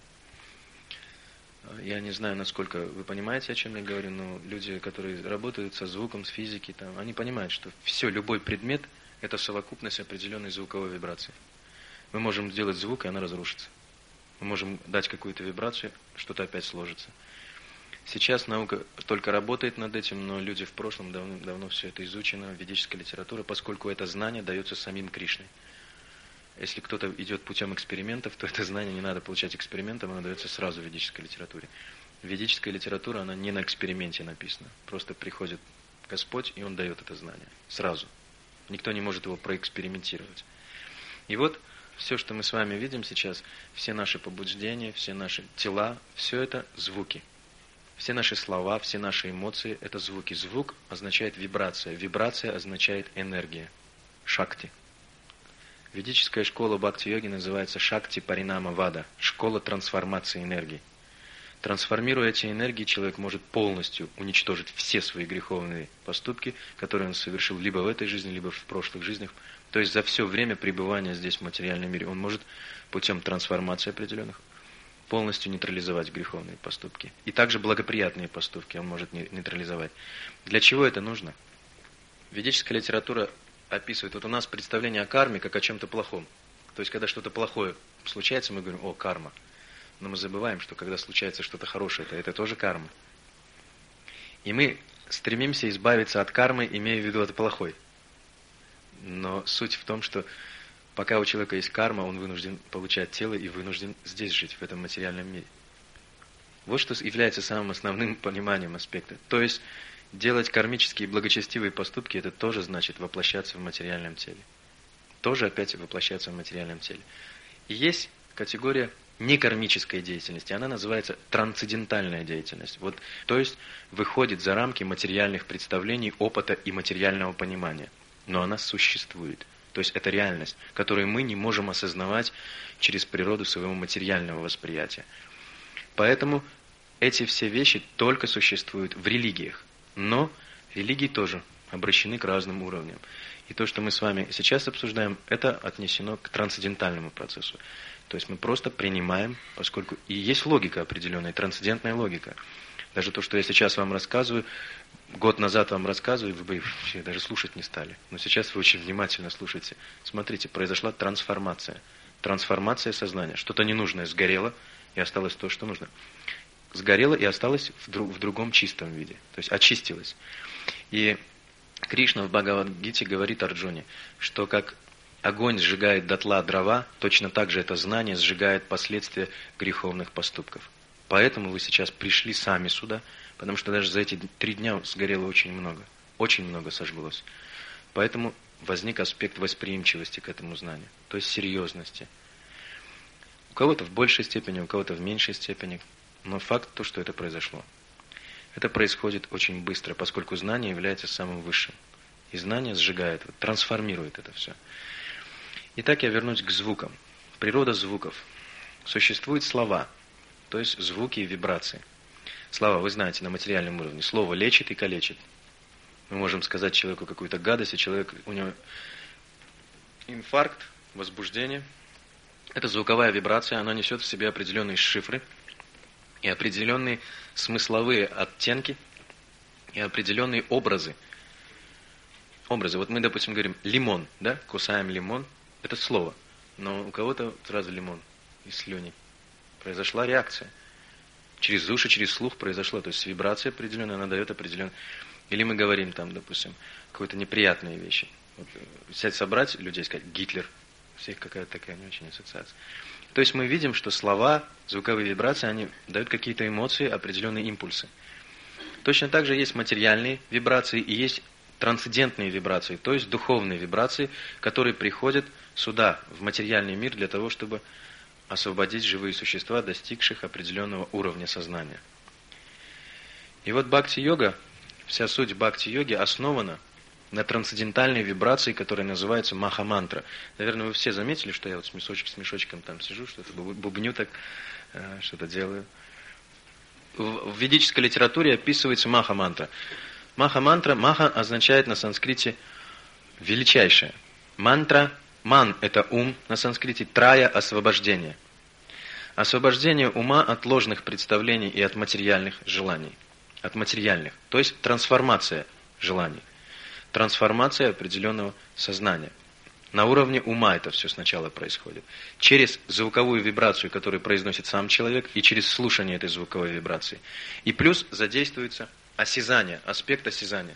Я не знаю, насколько вы понимаете, о чем я говорю, но люди, которые работают со звуком, с физикой, там, они понимают, что все, любой предмет – это совокупность определенной звуковой вибрации. Мы можем сделать звук, и она разрушится. Мы можем дать какую-то вибрацию, что-то опять сложится. Сейчас наука только работает над этим, но люди в прошлом давно все это изучено, ведическая литература, поскольку это знание дается самим Кришной. Если кто-то идет путем экспериментов, то это знание не надо получать экспериментом, оно дается сразу в ведической литературе. Ведическая литература, она не на эксперименте написана. Просто приходит Господь, и Он дает это знание. Сразу. Никто не может его проэкспериментировать. И вот все, что мы с вами видим сейчас, все наши побуждения, все наши тела, все это звуки. Все наши слова, все наши эмоции – это звуки. Звук означает вибрация. Вибрация означает энергия. Шакти. Ведическая школа бхакти-йоги называется Шакти Паринама Вада, школа трансформации энергии. Трансформируя эти энергии, человек может полностью уничтожить все свои греховные поступки, которые он совершил либо в этой жизни, либо в прошлых жизнях. То есть за все время пребывания здесь в материальном мире он может путем трансформации определенных полностью нейтрализовать греховные поступки. И также благоприятные поступки он может нейтрализовать. Для чего это нужно? Ведическая литература описывает, вот у нас представление о карме как о чем-то плохом. То есть, когда что-то плохое случается, мы говорим, о, карма. Но мы забываем, что когда случается что-то хорошее, то это тоже карма. И мы стремимся избавиться от кармы, имея в виду от плохой. Но суть в том, что пока у человека есть карма, он вынужден получать тело и вынужден здесь жить, в этом материальном мире. Вот что является самым основным пониманием аспекта. То есть, делать кармические и благочестивые поступки, это тоже значит воплощаться в материальном теле. Тоже опять воплощаться в материальном теле. И есть категория некармической деятельности. Она называется трансцендентальная деятельность. Вот, то есть выходит за рамки материальных представлений, опыта и материального понимания. Но она существует. То есть это реальность, которую мы не можем осознавать через природу своего материального восприятия. Поэтому эти все вещи только существуют в религиях. Но религии тоже обращены к разным уровням. И то, что мы с вами сейчас обсуждаем, это отнесено к трансцендентальному процессу. То есть мы просто принимаем, поскольку и есть логика определенная, трансцендентная логика. Даже то, что я сейчас вам рассказываю, год назад вам рассказываю, вы бы вообще даже слушать не стали. Но сейчас вы очень внимательно слушаете. Смотрите, произошла трансформация. Трансформация сознания. Что-то ненужное сгорело, и осталось то, что нужно. Сгорело и осталось в, друг, в другом чистом виде. То есть очистилось. И Кришна в Бхагавад-гите говорит Арджуне, что как огонь сжигает дотла дрова, точно так же это знание сжигает последствия греховных поступков. Поэтому вы сейчас пришли сами сюда, потому что даже за эти три дня сгорело очень много. Очень много сожглось. Поэтому возник аспект восприимчивости к этому знанию, то есть серьезности. У кого-то в большей степени, у кого-то в меньшей степени, но факт то, что это произошло. Это происходит очень быстро, поскольку знание является самым высшим. И знание сжигает, трансформирует это все. Итак, я вернусь к звукам. Природа звуков. Существуют слова, то есть звуки и вибрации. Слова, вы знаете, на материальном уровне. Слово лечит и калечит. Мы можем сказать человеку какую-то гадость, и человек, у него инфаркт, возбуждение. Это звуковая вибрация, она несет в себе определенные шифры и определенные смысловые оттенки и определенные образы. Образы. Вот мы, допустим, говорим «лимон», да, кусаем лимон, это слово, но у кого-то сразу лимон из слюни. Произошла реакция. Через уши, через слух произошло, то есть вибрация определенная, она дает определенный... Или мы говорим там, допустим, какие-то неприятные вещи. Вот, взять, собрать людей, сказать «Гитлер», у всех какая-то такая не очень ассоциация. То есть мы видим, что слова, звуковые вибрации, они дают какие-то эмоции, определенные импульсы. Точно так же есть материальные вибрации и есть трансцендентные вибрации, то есть духовные вибрации, которые приходят сюда, в материальный мир, для того, чтобы освободить живые существа, достигших определенного уровня сознания. И вот бхакти-йога, вся суть бхакти-йоги основана на трансцендентальной вибрации, которая называется маха-мантра. Наверное, вы все заметили, что я вот с мешочком, с мешочком там сижу, что-то бубню так, что-то делаю. В ведической литературе описывается маха-мантра. Маха-мантра, маха означает на санскрите величайшее. Мантра, ман – это ум, на санскрите трая – освобождение. Освобождение ума от ложных представлений и от материальных желаний. От материальных, то есть трансформация желаний. Трансформация определенного сознания. На уровне ума это все сначала происходит. Через звуковую вибрацию, которую произносит сам человек, и через слушание этой звуковой вибрации. И плюс задействуется осязание, аспект осязания.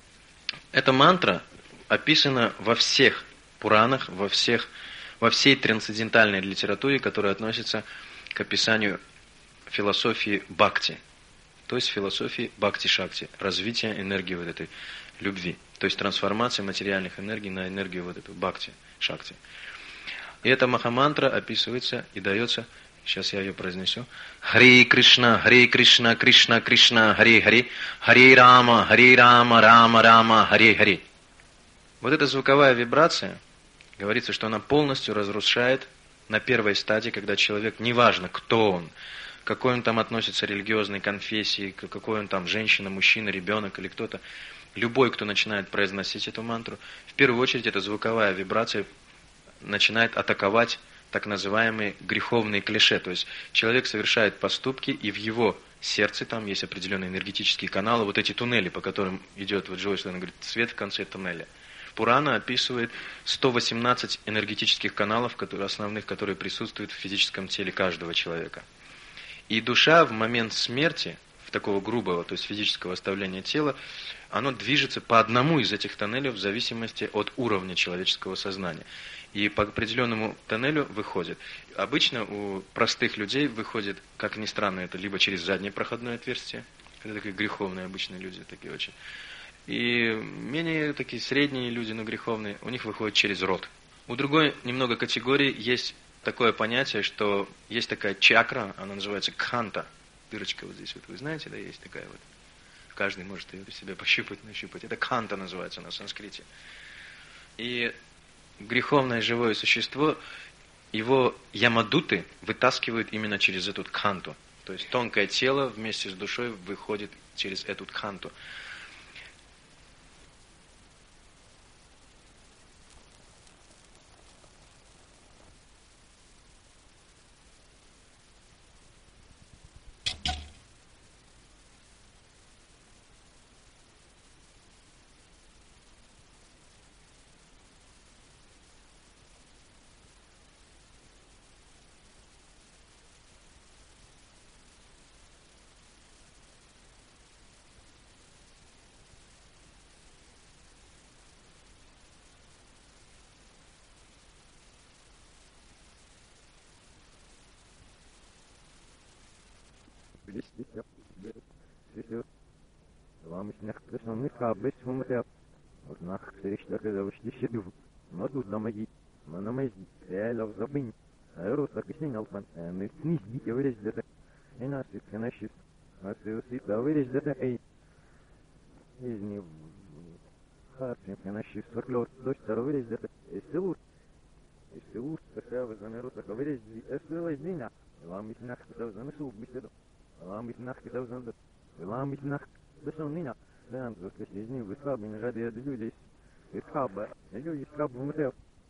Эта мантра описана во всех Пуранах, во, всех, во всей трансцендентальной литературе, которая относится к описанию философии бхакти. То есть философии бхакти-шакти, развития энергии вот этой любви. То есть трансформация материальных энергий на энергию вот эту бхакти-шакти. И эта махамантра описывается и дается, сейчас я ее произнесу. Хари Кришна, Хари Кришна, Кришна Кришна, Хари Хари, Хари Рама, Хари Рама, Рама Рама, Хари Хари. Вот эта звуковая вибрация, говорится, что она полностью разрушает на первой стадии, когда человек, неважно кто он, какой он там относится к религиозной конфессии, какой он там женщина, мужчина, ребенок или кто-то, любой, кто начинает произносить эту мантру, в первую очередь эта звуковая вибрация начинает атаковать так называемые греховные клише. То есть человек совершает поступки, и в его сердце там есть определенные энергетические каналы, вот эти туннели, по которым идет, вот Джойс говорит, свет в конце туннеля. Пурана описывает сто восемнадцать энергетических каналов, которые, основных, которые присутствуют в физическом теле каждого человека. И душа в момент смерти, в такого грубого, то есть физического оставления тела, оно движется по одному из этих тоннелей в зависимости от уровня человеческого сознания. И по определенному тоннелю выходит. Обычно у простых людей выходит, как ни странно, это либо через заднее проходное отверстие, это такие греховные обычные люди, такие очень. И менее такие средние люди, но греховные, у них выходит через рот. У другой немного категории есть такое понятие, что есть такая чакра, она называется кханта. Дырочка вот здесь, вот вы знаете, да, есть такая вот. Каждый может ее себе пощупать, нащупать. Это кханта называется на санскрите. И греховное живое существо, его ямадуты вытаскивают именно через эту кханту. То есть тонкое тело вместе с душой выходит через эту кханту. Вам снег присонных каблей сумря. Однах среща завжди сидів. Моду замаї. Манамазі. Реально забинь. Аэрос так и снял пан. Не снизите вырез для так. И нас и канашит. А ты усыпа вырез для так. Из него. Харчим канашит. Соклёр. Дочь вырез для так. И силур. Если уж такая замеру таковырез, если лазина, вам из нах должен суб беседу, вам из нах должен, вам из нах должен меня, да, то есть из них выскабы ради людей, выскабы, люди скабы мутер.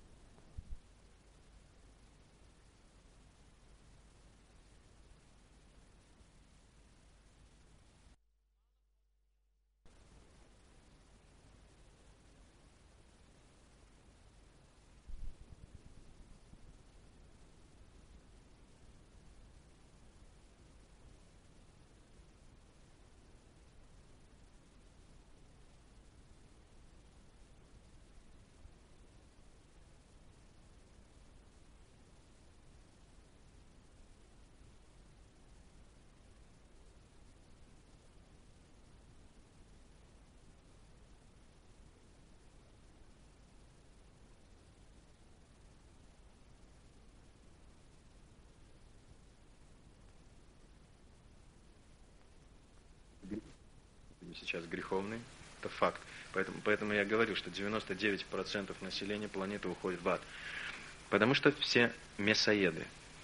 Сейчас греховный, это факт. Поэтому, поэтому я говорю, что девяносто девять процентов населения планеты уходит в ад. Потому что все мясоеды.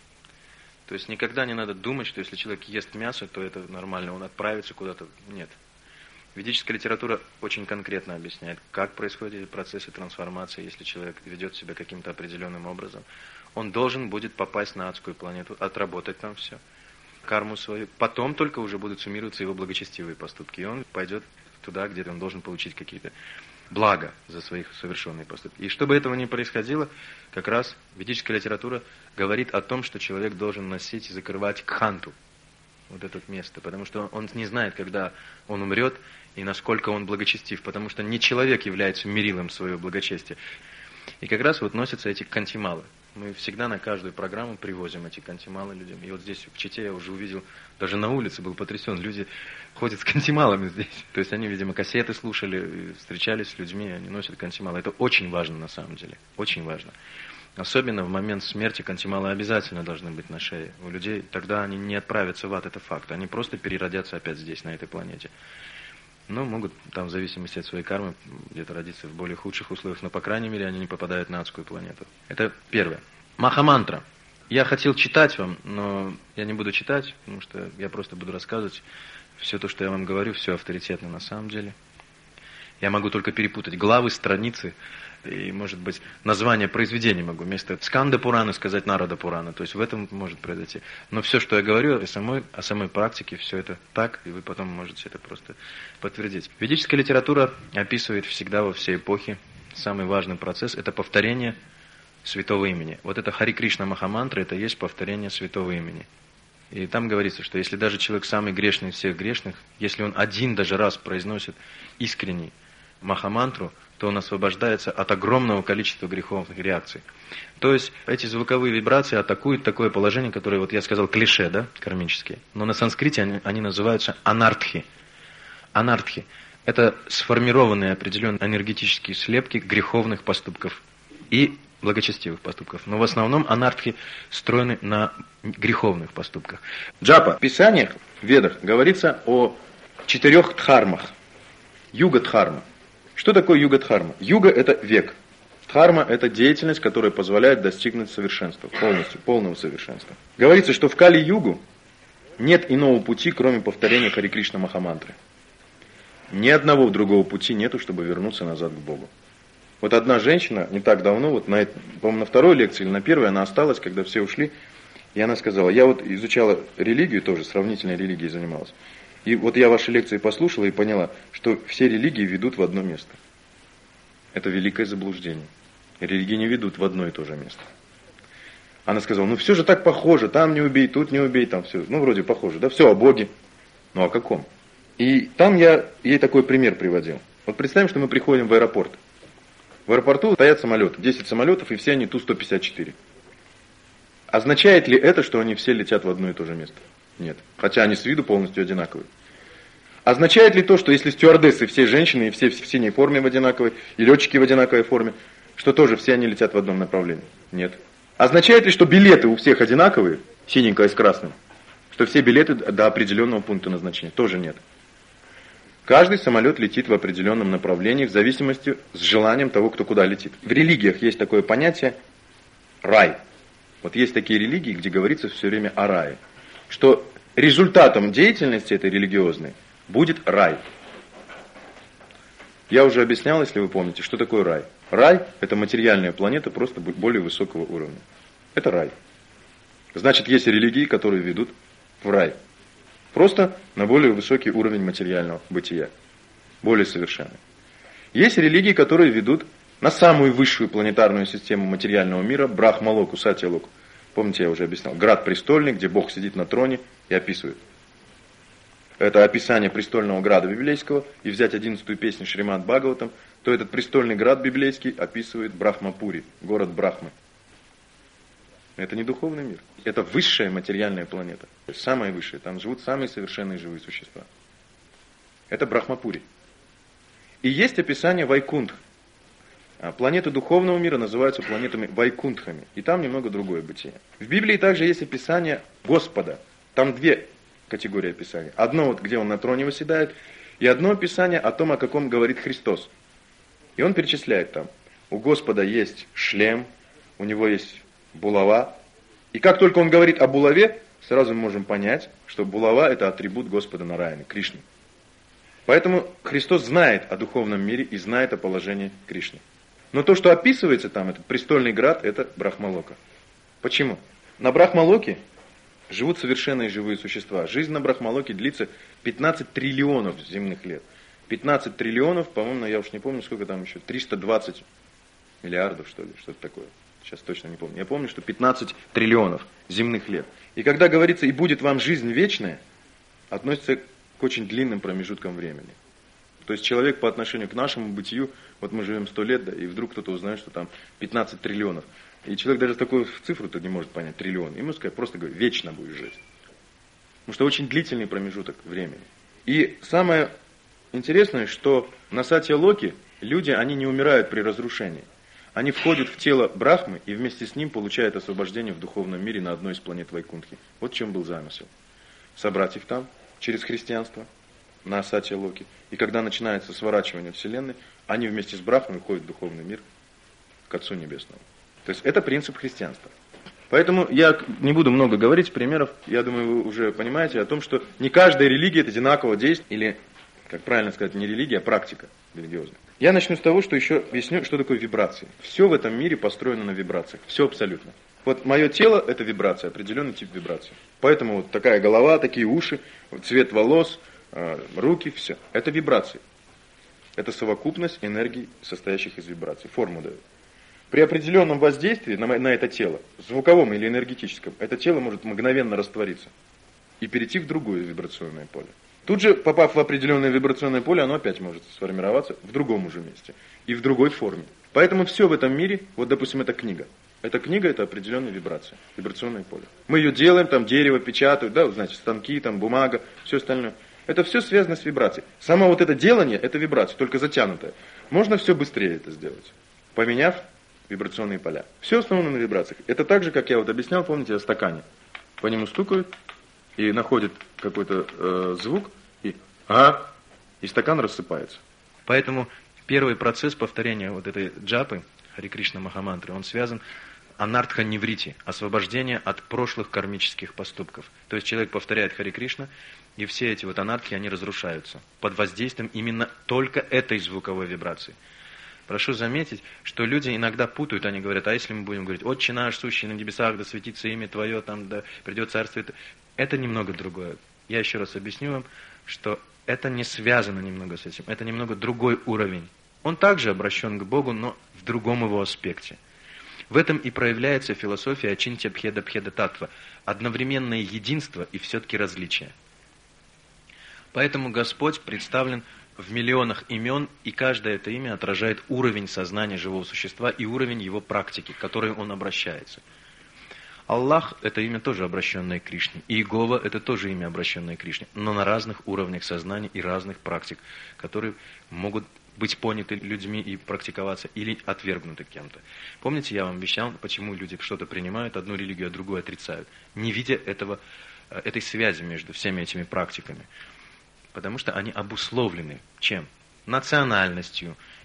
То есть никогда не надо думать, что если человек ест мясо, то это нормально, он отправится куда-то. Нет. Ведическая литература очень конкретно объясняет, как происходят эти процессы трансформации, если человек ведет себя каким-то определенным образом. Он должен будет попасть на адскую планету, отработать там все. Карму свою, потом только уже будут суммироваться его благочестивые поступки, и он пойдет туда, где он должен получить какие-то блага за свои совершенные поступки. И чтобы этого не происходило, как раз ведическая литература говорит о том, что человек должен носить и закрывать кханту, вот это место, потому что он не знает, когда он умрет и насколько он благочестив, потому что не человек является мерилом своего благочестия. И как раз вот носятся эти кантималы. Мы всегда на каждую программу привозим эти кантималы людям. И вот здесь в Чите я уже увидел, даже на улице был потрясен, люди ходят с кантималами здесь. То есть они, видимо, кассеты слушали, встречались с людьми, они носят кантималы. Это очень важно на самом деле, очень важно. Особенно в момент смерти кантималы обязательно должны быть на шее у людей. Тогда они не отправятся в ад, это факт. Они просто переродятся опять здесь, на этой планете. Но могут там, в зависимости от своей кармы, где-то родиться в более худших условиях, но, по крайней мере, они не попадают на адскую планету. Это первое. Махамантра. Я хотел читать вам, но я не буду читать, потому что я просто буду рассказывать. Все то, что я вам говорю, все авторитетно на самом деле. Я могу только перепутать главы, страницы и, может быть, название произведения могу вместо Сканда Пурана сказать Нарада Пурана. То есть в этом может произойти. Но все, что я говорю о самой, о самой практике, все это так, и вы потом можете это просто подтвердить. Ведическая литература описывает всегда во все эпохи самый важный процесс – это повторение святого имени. Вот это Хари Кришна Махамантра – это есть повторение святого имени. И там говорится, что если даже человек самый грешный из всех грешных, если он один даже раз произносит искренний Махамантру, то он освобождается от огромного количества греховных реакций. То есть эти звуковые вибрации атакуют такое положение, которое, вот я сказал, клише, да, кармические. Но на санскрите они, они называются анартхи. Анартхи – это сформированные определенные энергетические слепки греховных поступков и благочестивых поступков. Но в основном анартхи строены на греховных поступках. Джапа. В Писаниях, в Ведах, говорится о четырех дхармах. Юга-дхарма. Что такое юга-дхарма? Юга – это век. Дхарма – это деятельность, которая позволяет достигнуть совершенства, полностью, полного совершенства. Говорится, что в Кали-югу нет иного пути, кроме повторения Хари Кришна Махамантры. Ни одного другого пути нету, чтобы вернуться назад к Богу. Вот одна женщина не так давно, вот на, по-моему, на второй лекции или на первой, она осталась, когда все ушли, и она сказала, я вот изучала религию тоже, сравнительной религией занималась. И вот я ваши лекции послушала и поняла, что все религии ведут в одно место. Это великое заблуждение. Религии не ведут в одно и то же место. Она сказала, ну все же так похоже, там не убей, тут не убей, там все, ну вроде похоже, да, все о Боге. Ну о каком? И там я ей такой пример приводил. Вот представим, что мы приходим в аэропорт. В аэропорту стоят самолеты, десять самолетов, и все они Ту сто пятьдесят четыре. Означает ли это, что они все летят в одно и то же место? Нет. Хотя они с виду полностью одинаковые. Означает ли то, что если стюардессы все женщины, и все в синей форме в одинаковой, и летчики в одинаковой форме, что тоже все они летят в одном направлении? Нет. Означает ли, что билеты у всех одинаковые, синенькое с красным, что все билеты до определенного пункта назначения? Тоже нет. Каждый самолет летит в определенном направлении в зависимости с желанием того, кто куда летит. В религиях есть такое понятие рай. Вот есть такие религии, где говорится все время о рае. Что результатом деятельности этой религиозной будет рай. Я уже объяснял, если вы помните, что такое рай. Рай – это материальная планета просто более высокого уровня. Это рай. Значит, есть религии, которые ведут в рай. Просто на более высокий уровень материального бытия. Более совершенный. Есть религии, которые ведут на самую высшую планетарную систему материального мира, Брахма-локу, Сатья-локу. Помните, я уже объяснял. Град престольный, где Бог сидит на троне и описывает. Это описание престольного града библейского, и взять одиннадцатую песню Шримад Бхагаватам, то этот престольный град библейский описывает Брахмапури, город Брахмы. Это не духовный мир, это высшая материальная планета, самая высшая, там живут самые совершенные живые существа. Это Брахмапури. И есть описание Вайкунтх. Планеты духовного мира называются планетами Вайкунтхами, и там немного другое бытие. В Библии также есть описание Господа, там две категории описания. Одно, вот, где он на троне восседает, и одно описание о том, о каком говорит Христос. И он перечисляет там, у Господа есть шлем, у него есть булава. И как только он говорит о булаве, сразу мы можем понять, что булава – это атрибут Господа Нараяны, Кришны. Поэтому Христос знает о духовном мире и знает о положении Кришны. Но то, что описывается там, этот престольный град, это Брахмалока. Почему? На Брахмалоке живут совершенные живые существа. Жизнь на Брахмалоке длится пятнадцать триллионов земных лет. пятнадцать триллионов, по-моему, я уж не помню, сколько там еще, триста двадцать миллиардов, что ли, что-то такое. Сейчас точно не помню. Я помню, что пятнадцать триллионов земных лет. И когда говорится «и будет вам жизнь вечная», относится к очень длинным промежуткам времени. То есть человек по отношению к нашему бытию, вот мы живем сто лет, да, и вдруг кто-то узнает, что там пятнадцать триллионов. И человек даже такую цифру-то не может понять, триллион. Ему сказать, просто говорит, вечно будешь жить. Потому что очень длительный промежуток времени. И самое интересное, что на Сатья-локе люди, они не умирают при разрушении. Они входят в тело Брахмы и вместе с ним получают освобождение в духовном мире на одной из планет Вайкунтхи. Вот в чем был замысел. Собрать их там через христианство на Сатья-локе. И когда начинается сворачивание Вселенной, они вместе с Брахмой уходят в духовный мир к Отцу Небесному. То есть это принцип христианства. Поэтому я не буду много говорить примеров. Я думаю, вы уже понимаете о том, что не каждая религия это одинаково действует, или, как правильно сказать, не религия, а практика религиозная. Я начну с того, что еще объясню, что такое вибрации. Все в этом мире построено на вибрациях. Все абсолютно. Вот мое тело это вибрация, определенный тип вибрации. Поэтому вот такая голова, такие уши, цвет волос, руки, все. Это вибрации. Это совокупность энергий, состоящих из вибраций. Форму дают. При определенном воздействии на, на это тело, звуковом или энергетическом, это тело может мгновенно раствориться и перейти в другое вибрационное поле. Тут же, попав в определенное вибрационное поле, оно опять может сформироваться в другом уже месте и в другой форме. Поэтому все в этом мире, вот допустим, это книга. Эта книга это определенная вибрация, вибрационное поле. Мы ее делаем, там дерево печатают, да, значит, станки, там бумага, все остальное. Это все связано с вибрацией. Само вот это делание, это вибрация, только затянутая. Можно все быстрее это сделать, поменяв вибрационные поля. Все основано на вибрациях. Это так же, как я вот объяснял, помните, о стакане. По нему стукают и находят какой-то э, звук, и ага, и стакан рассыпается. Поэтому первый процесс повторения вот этой джапы, Хари Кришна Махамантры, он связан анартха ниврити, освобождение от прошлых кармических поступков. То есть человек повторяет Хари Кришна, и все эти вот анартхи, они разрушаются под воздействием именно только этой звуковой вибрации. Прошу заметить, что люди иногда путают, они говорят, а если мы будем говорить, «Отче наш, сущий на небесах, да светится имя Твое, там, да придет царствие». Это немного другое. Я еще раз объясню вам, что это не связано немного с этим, это немного другой уровень. Он также обращен к Богу, но в другом его аспекте. В этом и проявляется философия Ачинтья Бхеда Бхеда Татва, одновременное единство и все-таки различие. Поэтому Господь представлен в миллионах имен, и каждое это имя отражает уровень сознания живого существа и уровень его практики, к которой он обращается. Аллах – это имя тоже обращенное к Кришне, и Иегова – это тоже имя обращенное к Кришне, но на разных уровнях сознания и разных практик, которые могут быть поняты людьми и практиковаться, или отвергнуты кем-то. Помните, я вам обещал, почему люди что-то принимают, одну религию, а другую отрицают, не видя этого, этой связи между всеми этими практиками. Потому что они обусловлены чем? Национальностью,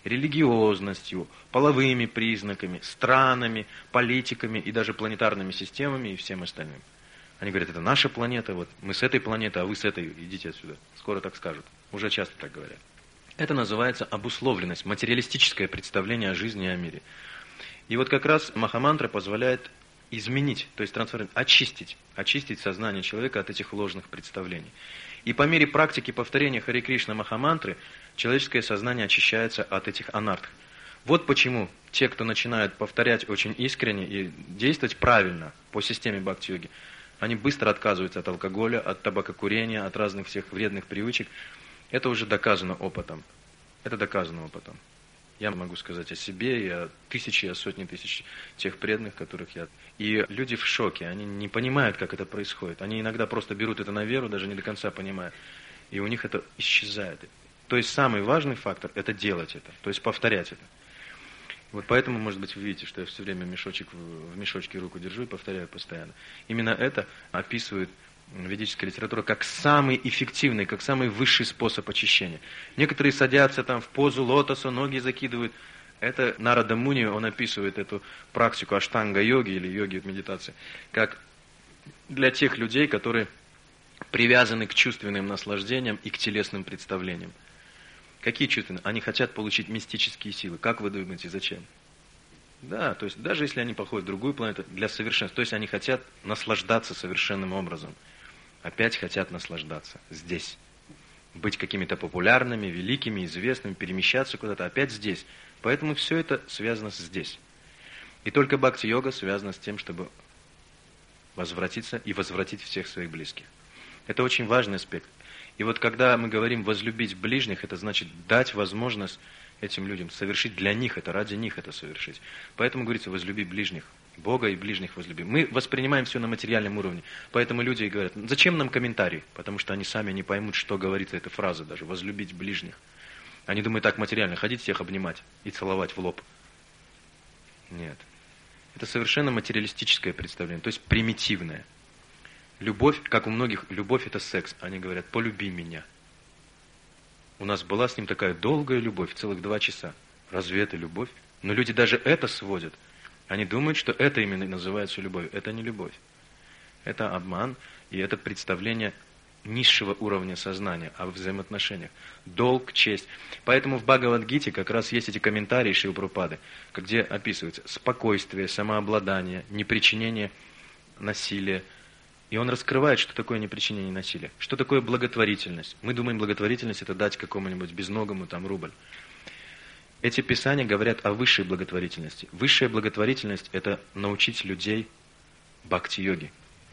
религиозностью, половыми признаками, странами, политиками и даже планетарными системами и всем остальным. Они говорят, это наша планета, вот мы с этой планеты, а вы с этой, идите отсюда. Скоро так скажут. Уже часто так говорят. Это называется обусловленность, материалистическое представление о жизни и о мире. И вот как раз Махамантра позволяет изменить, то есть трансформировать, очистить, очистить сознание человека от этих ложных представлений. И по мере практики повторения Харе Кришна Махамантры, человеческое сознание очищается от этих анарх. Вот почему те, кто начинают повторять очень искренне и действовать правильно по системе бхакти-йоги, они быстро отказываются от алкоголя, от табакокурения, от разных всех вредных привычек. Это уже доказано опытом. Это доказано опытом. Я могу сказать о себе и о тысячи, о сотни тысяч тех преданных, которых я... И люди в шоке, они не понимают, как это происходит. Они иногда просто берут это на веру, даже не до конца понимая. И у них это исчезает. То есть самый важный фактор – это делать это, то есть повторять это. Вот поэтому, может быть, вы видите, что я все время мешочек, в мешочке руку держу и повторяю постоянно. Именно это описывает ведическая литература как самый эффективный, как самый высший способ очищения. Некоторые садятся там в позу лотоса, ноги закидывают. Это Нарада Муни, он описывает эту практику аштанга-йоги или йоги медитации, как для тех людей, которые привязаны к чувственным наслаждениям и к телесным представлениям. Какие чувственные? Они хотят получить мистические силы. Как вы думаете, зачем? Да, то есть даже если они походят в другую планету, для совершенства. То есть они хотят наслаждаться совершенным образом. Опять хотят наслаждаться здесь. Быть какими-то популярными, великими, известными, перемещаться куда-то. Опять здесь. Поэтому все это связано здесь. И только бхакти-йога связана с тем, чтобы возвратиться и возвратить всех своих близких. Это очень важный аспект. И вот когда мы говорим возлюбить ближних, это значит дать возможность этим людям совершить для них это, ради них это совершить. Поэтому говорится, возлюби ближних. Бога и ближних возлюби. Мы воспринимаем все на материальном уровне. Поэтому люди говорят, зачем нам комментарий? Потому что они сами не поймут, что говорится эта фраза даже, возлюбить ближних. Они думают так материально, ходить всех обнимать и целовать в лоб. Нет. Это совершенно материалистическое представление, то есть примитивное. Любовь, как у многих, любовь это секс. Они говорят, полюби меня. У нас была с ним такая долгая любовь, целых два часа. Разве это любовь? Но люди даже это сводят. Они думают, что это именно называется любовью. Это не любовь. Это обман, и это представление низшего уровня сознания о взаимоотношениях. Долг, честь. Поэтому в Бхагавад-гите как раз есть эти комментарии Шрилы Прабхупады, где описывается спокойствие, самообладание, непричинение насилия. И он раскрывает, что такое непричинение насилия. Что такое благотворительность. Мы думаем, благотворительность это дать какому-нибудь безногому там рубль. Эти писания говорят о высшей благотворительности. Высшая благотворительность это научить людей бхакти-йоге.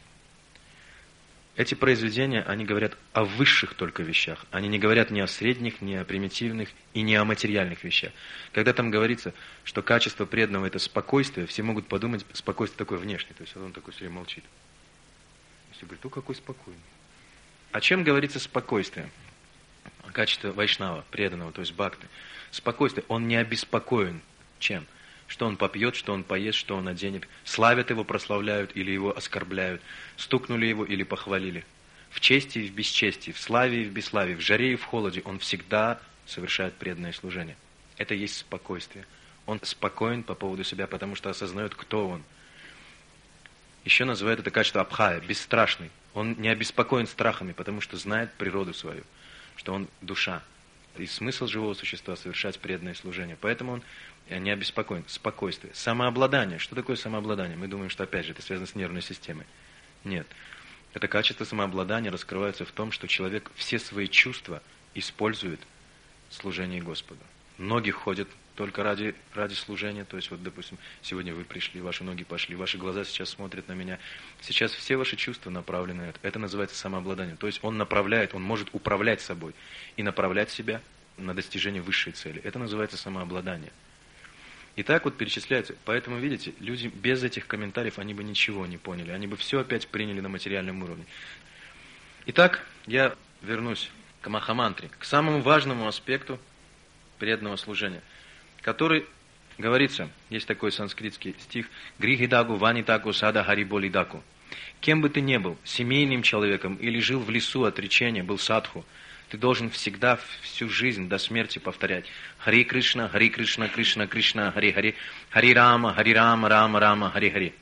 Эти произведения, они говорят о высших только вещах. Они не говорят ни о средних, ни о примитивных и не о материальных вещах. Когда там говорится, что качество преданного это спокойствие, все могут подумать, спокойствие такое внешнее. То есть он такой все время молчит. Все говорят, ну какой спокойный. О чем говорится спокойствие? О качестве вайшнава, преданного, то есть бхакты. Спокойствие. Он не обеспокоен чем? Что он попьет, что он поест, что он оденет. Славят его, прославляют или его оскорбляют. Стукнули его или похвалили. В чести и в бесчестии, в славе и в бесславии, в жаре и в холоде он всегда совершает преданное служение. Это и есть спокойствие. Он спокоен по поводу себя, потому что осознает, кто он. Еще называют это качество абхая, бесстрашный. Он не обеспокоен страхами, потому что знает природу свою, что он душа. И смысл живого существа совершать преданное служение. Поэтому он не обеспокоен. Спокойствие. Самообладание. Что такое самообладание? Мы думаем, что опять же это связано с нервной системой. Нет. Это качество самообладания раскрывается в том, что человек все свои чувства использует в служении Господу. Ноги ходят только ради, ради служения. То есть, вот, допустим, сегодня вы пришли, ваши ноги пошли, ваши глаза сейчас смотрят на меня. Сейчас все ваши чувства направлены на это. Это называется самообладание. То есть, он направляет, он может управлять собой и направлять себя на достижение высшей цели. Это называется самообладание. И так вот перечисляется. Поэтому, видите, люди без этих комментариев, они бы ничего не поняли. Они бы все опять приняли на материальном уровне. Итак, я вернусь к Махамантре, к самому важному аспекту преданного служения, который говорится, есть такой санскритский стих, «Грихидагу ванитаку сада хариболидаку». Кем бы ты ни был, семейным человеком или жил в лесу отречения, был садху, Ты должен всегда, всю жизнь до смерти повторять Хари Кришна, Хари Кришна, Кришна, Кришна, Хари Хари, Хари Рама, Хари Рама, Рама, Рама, Хари Хари.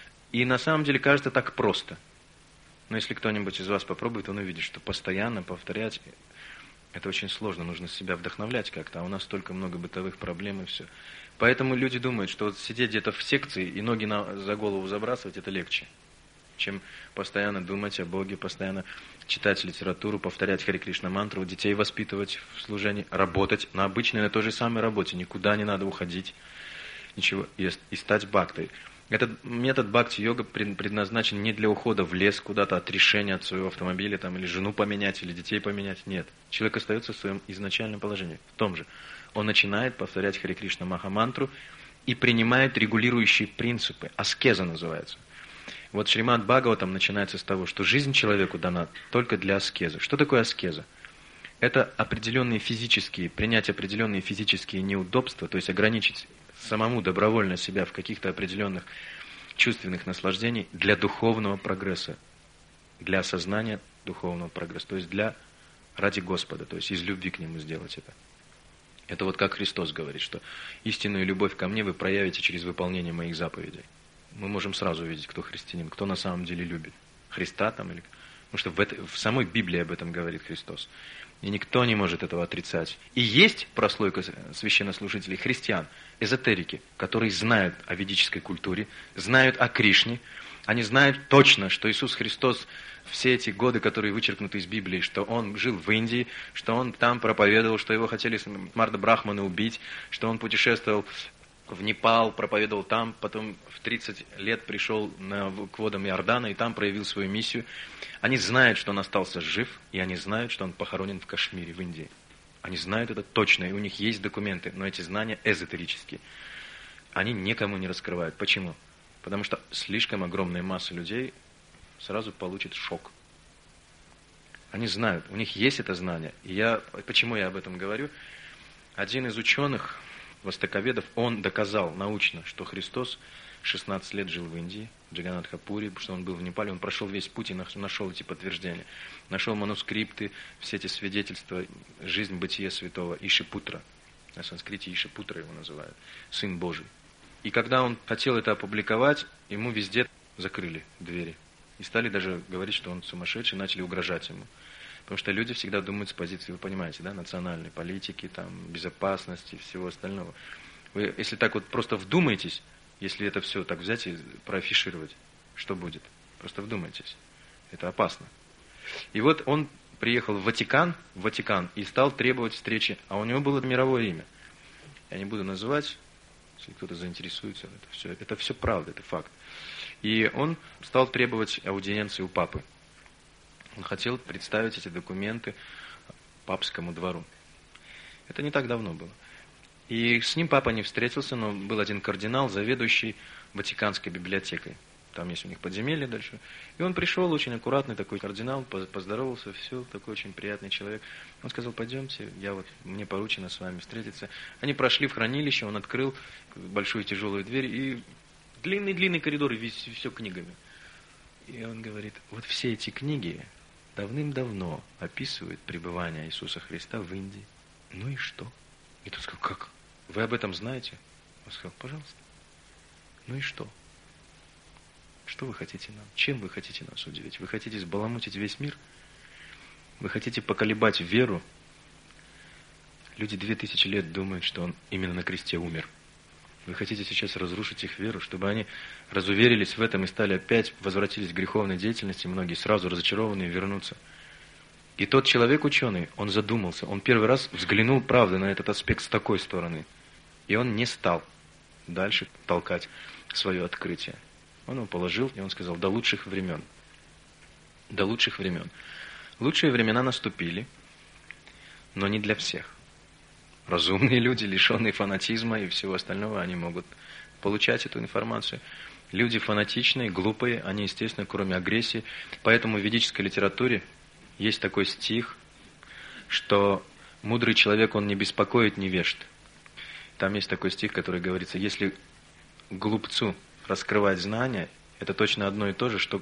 И на самом деле кажется так просто. Но если кто-нибудь из вас попробует, он увидит, что постоянно повторять, это очень сложно, нужно себя вдохновлять как-то, а у нас столько много бытовых проблем и все. Поэтому люди думают, что вот сидеть где-то в секции и ноги на, за голову забрасывать, это легче, чем постоянно думать о Боге, постоянно читать литературу, повторять Хари Кришна мантру, детей воспитывать в служении, работать на обычной, на той же самой работе, никуда не надо уходить, ничего, и, и стать бхактой. Этот метод бхакти-йога предназначен не для ухода в лес куда-то, от решения от своего автомобиля, там, или жену поменять, или детей поменять. Нет. Человек остается в своем изначальном положении, в том же. Он начинает повторять Хари Кришна Махамантру и принимает регулирующие принципы. Аскеза называется. Вот Шримад Бхагаватам начинается с того, что жизнь человеку дана только для аскезы. Что такое аскеза? Это определенные физические, принять определенные физические неудобства, то есть ограничить самому добровольно себя в каких-то определенных чувственных наслаждений для духовного прогресса, для осознания духовного прогресса, то есть для ради Господа, то есть из любви к Нему сделать это. Это вот как Христос говорит, что истинную любовь ко мне вы проявите через выполнение моих заповедей. Мы можем сразу увидеть, кто христианин, кто на самом деле любит Христа там или... Потому что в, это, в самой Библии об этом говорит Христос. И никто не может этого отрицать. И есть прослойка священнослужителей, христиан, эзотерики, которые знают о ведической культуре, знают о Кришне. Они знают точно, что Иисус Христос все эти годы, которые вычеркнуты из Библии, что Он жил в Индии, что Он там проповедовал, что Его хотели Марда Брахмана убить, что Он путешествовал в Непал, проповедовал там, потом в тридцать лет пришел на, к водам Иордана и там проявил свою миссию. Они знают, что он остался жив, и они знают, что он похоронен в Кашмире, в Индии. Они знают это точно, и у них есть документы, но эти знания эзотерические. Они никому не раскрывают. Почему? Потому что слишком огромная масса людей сразу получит шок. Они знают, у них есть это знание. И я, почему я об этом говорю? Один из ученых, востоковедов, он доказал научно, что Христос шестнадцать лет жил в Индии, в Джаганнатха-Пури, потому что он был в Непале, он прошел весь путь и нашел эти подтверждения. Нашел манускрипты, все эти свидетельства, жизнь, бытие святого Ишипутра. На санскрите Ишипутра его называют, Сын Божий. И когда он хотел это опубликовать, ему везде закрыли двери. И стали даже говорить, что он сумасшедший, начали угрожать ему. Потому что люди всегда думают с позиции, вы понимаете, да, национальной политики, там, безопасности, всего остального. Вы, если так вот просто вдумаетесь, если это все так взять и проафишировать, что будет? Просто вдумайтесь. Это опасно. И вот он приехал в Ватикан, в Ватикан и стал требовать встречи, а у него было мировое имя. Я не буду называть, если кто-то заинтересуется, это все, это все правда, это факт. И он стал требовать аудиенции у папы. Он хотел представить эти документы папскому двору. Это не так давно было. И с ним папа не встретился, но был один кардинал, заведующий Ватиканской библиотекой. Там есть у них подземелье дальше. И он пришел, очень аккуратный такой кардинал, поздоровался, все, такой очень приятный человек. Он сказал, пойдемте, я вот, мне поручено с вами встретиться. Они прошли в хранилище, он открыл большую тяжелую дверь, и длинный-длинный коридор, и весь, все книгами. И он говорит, вот все эти книги давным-давно описывают пребывание Иисуса Христа в Индии. Ну и что? И тот сказал, как? Вы об этом знаете? Он сказал, пожалуйста. Ну и что? Что вы хотите нам? Чем вы хотите нас удивить? Вы хотите сбаламутить весь мир? Вы хотите поколебать веру? Люди две тысячи лет думают, что он именно на кресте умер. Вы хотите сейчас разрушить их веру, чтобы они разуверились в этом и стали опять, возвратились к греховной деятельности, многие сразу разочарованные вернутся. И тот человек, ученый, он задумался, он первый раз взглянул, правда, на этот аспект с такой стороны. И он не стал дальше толкать свое открытие. Он его положил, и он сказал, до лучших времен. До лучших времен. Лучшие времена наступили, но не для всех. Разумные люди, лишенные фанатизма и всего остального, они могут получать эту информацию. Люди фанатичные, глупые, они, естественно, кроме агрессии. Поэтому в ведической литературе есть такой стих, что мудрый человек, он не беспокоит невежд. Там есть такой стих, который говорится, если глупцу раскрывать знания, это точно одно и то же, что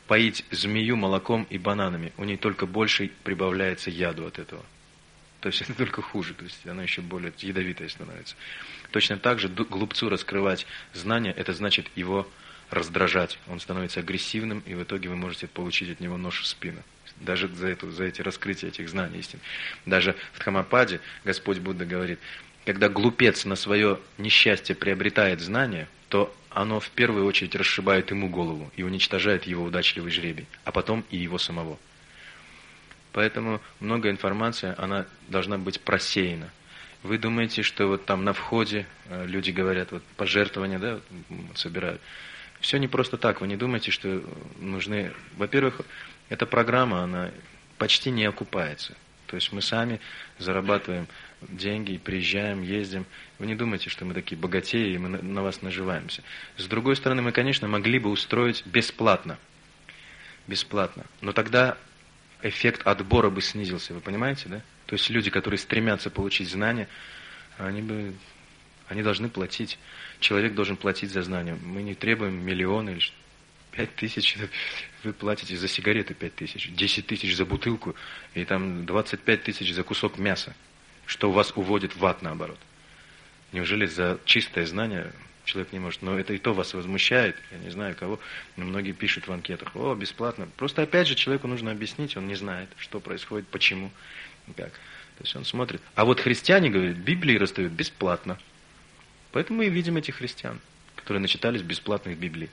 поить змею молоком и бананами. У ней только больше прибавляется яду от этого. То есть это только хуже, то есть она еще более ядовитая становится. Точно так же глупцу раскрывать знания, это значит его раздражать. Он становится агрессивным, и в итоге вы можете получить от него нож в спину. Даже за, эту, за эти раскрытия этих знаний истин. Даже в Дхаммападе Господь Будда говорит, когда глупец на свое несчастье приобретает знания, то оно в первую очередь расшибает ему голову и уничтожает его удачливый жребий, а потом и его самого. Поэтому много информации, она должна быть просеяна. Вы думаете, что вот там на входе люди говорят, вот пожертвования, да, собирают. Все не просто так. Вы не думаете, что нужны... Во-первых, эта программа, она почти не окупается. То есть мы сами зарабатываем деньги, приезжаем, ездим. Вы не думаете, что мы такие богатеи, и мы на вас наживаемся. С другой стороны, мы, конечно, могли бы устроить бесплатно. Бесплатно. Но тогда эффект отбора бы снизился, вы понимаете, да? То есть люди, которые стремятся получить знания, они бы, они должны платить. Человек должен платить за знания. Мы не требуем миллиона или пять тысяч. Вы платите за сигареты пять тысяч, десять тысяч за бутылку и там двадцать пять тысяч за кусок мяса, что вас уводит в ад наоборот. Неужели за чистое знание человек не может? Но это и то вас возмущает, я не знаю кого, но многие пишут в анкетах, о, бесплатно. Просто опять же человеку нужно объяснить, он не знает, что происходит, почему, как. То есть он смотрит. А вот христиане, говорят, Библии раздают бесплатно. Поэтому мы и видим этих христиан, которые начитались бесплатных Библий.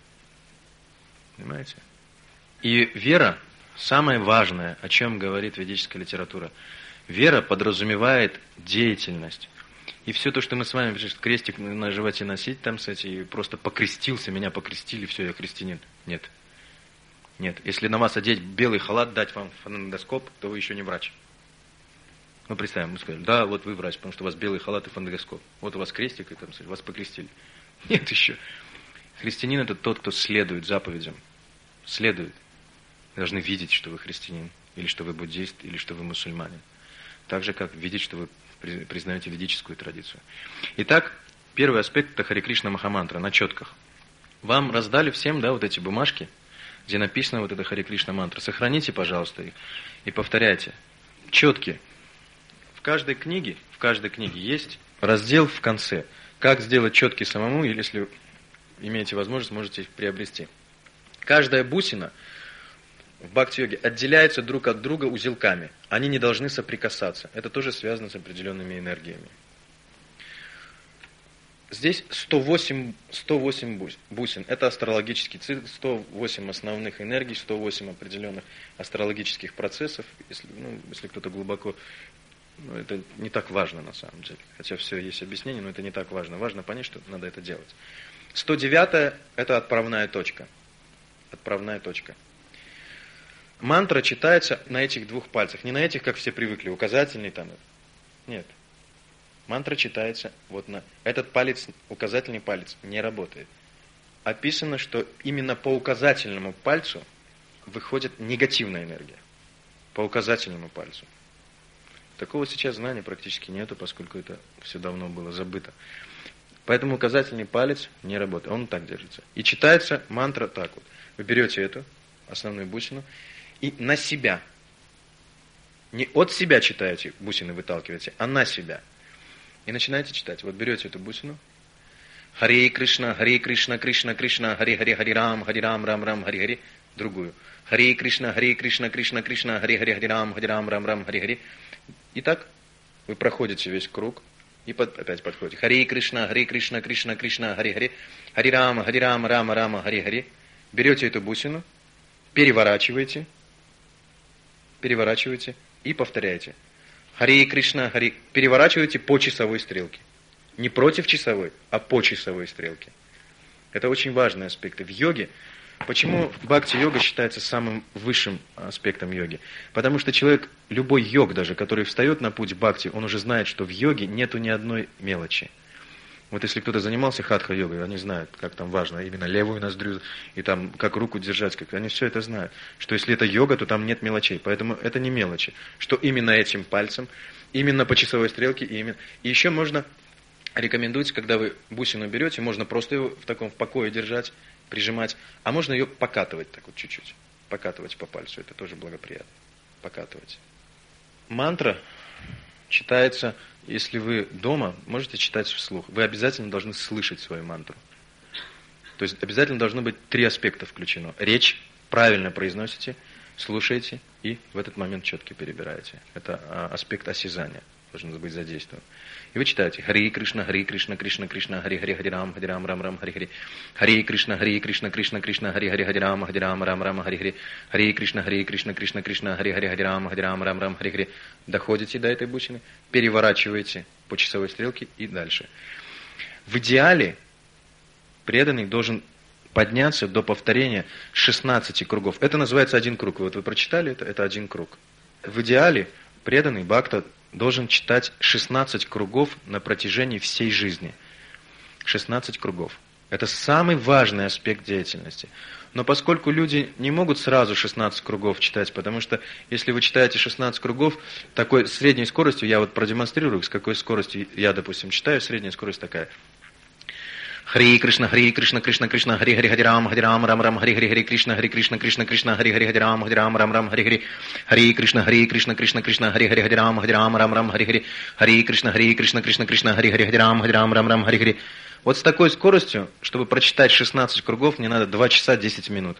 Понимаете? И вера, самое важное, о чем говорит ведическая литература. Вера подразумевает деятельность. И все то, что мы с вами, крестик на животе носить, там, кстати, просто покрестился, меня покрестили, все, я христианин. Нет. Нет. Если на вас одеть белый халат, дать вам фонендоскоп, то вы еще не врач. Ну, представим, мы скажем, да, вот вы врач, потому что у вас белый халат и фонендоскоп. Вот у вас крестик, и там, вас покрестили. Нет еще. Христианин – это тот, кто следует заповедям. Следует. Вы должны видеть, что вы христианин, или что вы буддист, или что вы мусульманин. Так же, как видеть, что вы признаете ведическую традицию. Итак, первый аспект – это Харе Кришна Махамантра на четках. Вам раздали всем, да, вот эти бумажки, где написано вот это Харе Кришна мантра. Сохраните, пожалуйста, их и повторяйте. Четки. В каждой книге, в каждой книге есть раздел в конце. Как сделать четки самому, или если имеете возможность, можете их приобрести. Каждая бусина в бхакти-йоге отделяется друг от друга узелками. Они не должны соприкасаться. Это тоже связано с определенными энергиями. Здесь сто восемь, сто восемь бусин. Это астрологический цикл, сто восемь основных энергий, сто восемь определенных астрологических процессов. Если, ну, если кто-то глубоко... Ну, это не так важно на самом деле. Хотя все есть объяснение, но это не так важно. Важно понять, что надо это делать. сто девятая – это отправная точка. Отправная точка. Мантра читается на этих двух пальцах. Не на этих, как все привыкли, указательный там. Нет. Мантра читается вот на... Этот палец, указательный палец, не работает. Описано, что именно по указательному пальцу выходит негативная энергия. По указательному пальцу. Такого сейчас знания практически нету, поскольку это все давно было забыто. Поэтому указательный палец не работает. Он так держится. И читается мантра так вот. Вы берете эту основную бусину и на себя. Не от себя читаете, бусины выталкиваете, а на себя. И начинаете читать. Вот берете эту бусину. Харе Кришна, Харе Кришна, Кришна Кришна, Харе Харе, Харе Рам, Харе Рам, Рам Рам, Харе Харе. Другую. Харе Кришна, Харе Кришна, Кришна Кришна, Харе Харе, Харе Рам, Харе Рам, Рам Рам, Харе Харе. И так вы проходите весь круг. И под, опять подходите. Харе Кришна, Харе Кришна, Кришна Кришна, Харе Харе. Харе Рама, Харе Рама, Рама Рама, Харе Харе. Берете эту бусину, переворачиваете, переворачиваете и повторяете. Харе Кришна, Харе... Переворачиваете по часовой стрелке. Не против часовой, а по часовой стрелке. Это очень важные аспекты. В йоге, почему бхакти-йога считается самым высшим аспектом йоги? Потому что человек, любой йог даже, который встает на путь бхакти, он уже знает, что в йоге нету ни одной мелочи. Вот если кто-то занимался хатха-йогой, они знают, как там важно именно левую ноздрю, и там как руку держать, как они все это знают. Что если это йога, то там нет мелочей, поэтому это не мелочи. Что именно этим пальцем, именно по часовой стрелке, и, именно... и еще можно рекомендуется, когда вы бусину берете, можно просто ее в таком в покое держать, прижимать, а можно ее покатывать так вот чуть-чуть. Покатывать по пальцу, это тоже благоприятно. Покатывать. Мантра читается, если вы дома, можете читать вслух. Вы обязательно должны слышать свою мантру. То есть обязательно должно быть три аспекта включено. Речь правильно произносите, слушаете и в этот момент четко перебираете. Это а, аспект осязания должен быть задействован. И вы читаете Хари Кришна, Хари Кришна, Кришна Кришна, Хари Хари, Хари Рам, Хари Рам, Рам Рам, Хари Хари. Хари Кришна, Хари Кришна, Кришна Кришна, Хари Хари, Хари Рам, Хари Рам, Рам Рам, Хари Хари. Хари Кришна, Хари Кришна, Кришна Кришна, Хари Хари, Хари Рам, Хари Рам, Рам Рам, Хари Хари. Доходите до этой бусины, переворачиваете по часовой стрелке и дальше. В идеале преданный должен подняться до повторения шестнадцати кругов. Это называется один круг. Вот вы прочитали это, это один круг. В идеале преданный бхакта должен читать шестнадцать кругов на протяжении всей жизни. шестнадцать кругов. Это самый важный аспект деятельности. Но поскольку люди не могут сразу шестнадцать кругов читать, потому что если вы читаете шестнадцать кругов, такой средней скоростью, я вот продемонстрирую, с какой скоростью я, допустим, читаю, средняя скорость такая. Хари Кришна, Хари Кришна, Кришна Кришна, Хари Хари, Хари Рам, Хари Рам, Рам Рам, Хари Хари, Хари Кришна, Хари Кришна, Кришна Кришна, Хари Хари, Хари Рам, Хари Рам, Рам Рам, Хари Хари, Хари Кришна, Хари Кришна, Кришна Кришна, Хари Хари, Хари Рам, Хари Рам, Рам Рам, Хари Хари, Хари Кришна, Хари Кришна, Кришна Кришна, Хари Хари, Хари Рам, Хари Рам, Рам Рам, Хари Хари. Вот с такой скоростью, чтобы прочитать шестнадцать кругов, мне надо два часа десять минут.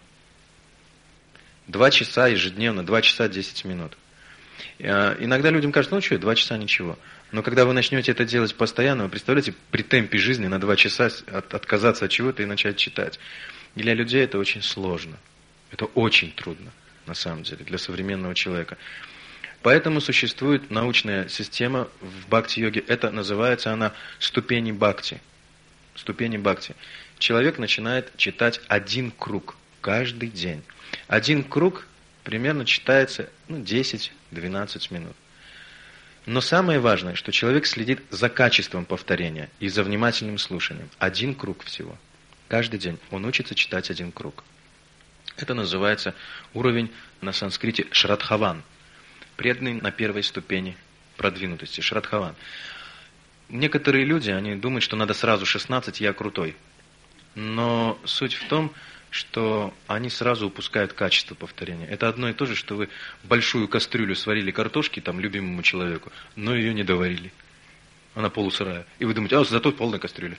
два часа ежедневно, два часа десять минут. Иногда людям кажется, ну что, два часа ничего. Но когда вы начнете это делать постоянно, вы представляете, при темпе жизни на два часа от, отказаться от чего-то и начать читать. И для людей это очень сложно. Это очень трудно, на самом деле, для современного человека. Поэтому существует научная система в бхакти-йоге. Это называется она ступени бхакти. Ступени бхакти. Человек начинает читать один круг каждый день. Один круг примерно читается ну, десять-двенадцать минут. Но самое важное, что человек следит за качеством повторения и за внимательным слушанием. Один круг всего. Каждый день он учится читать один круг. Это называется уровень на санскрите шрадхаван. Преданный на первой ступени продвинутости. Шрадхаван. Некоторые люди, они думают, что надо сразу шестнадцать, я крутой. Но суть в том, что они сразу упускают качество повторения. Это одно и то же, что вы большую кастрюлю сварили картошки там любимому человеку, но ее не доварили. Она полусырая. И вы думаете, а зато полная кастрюля.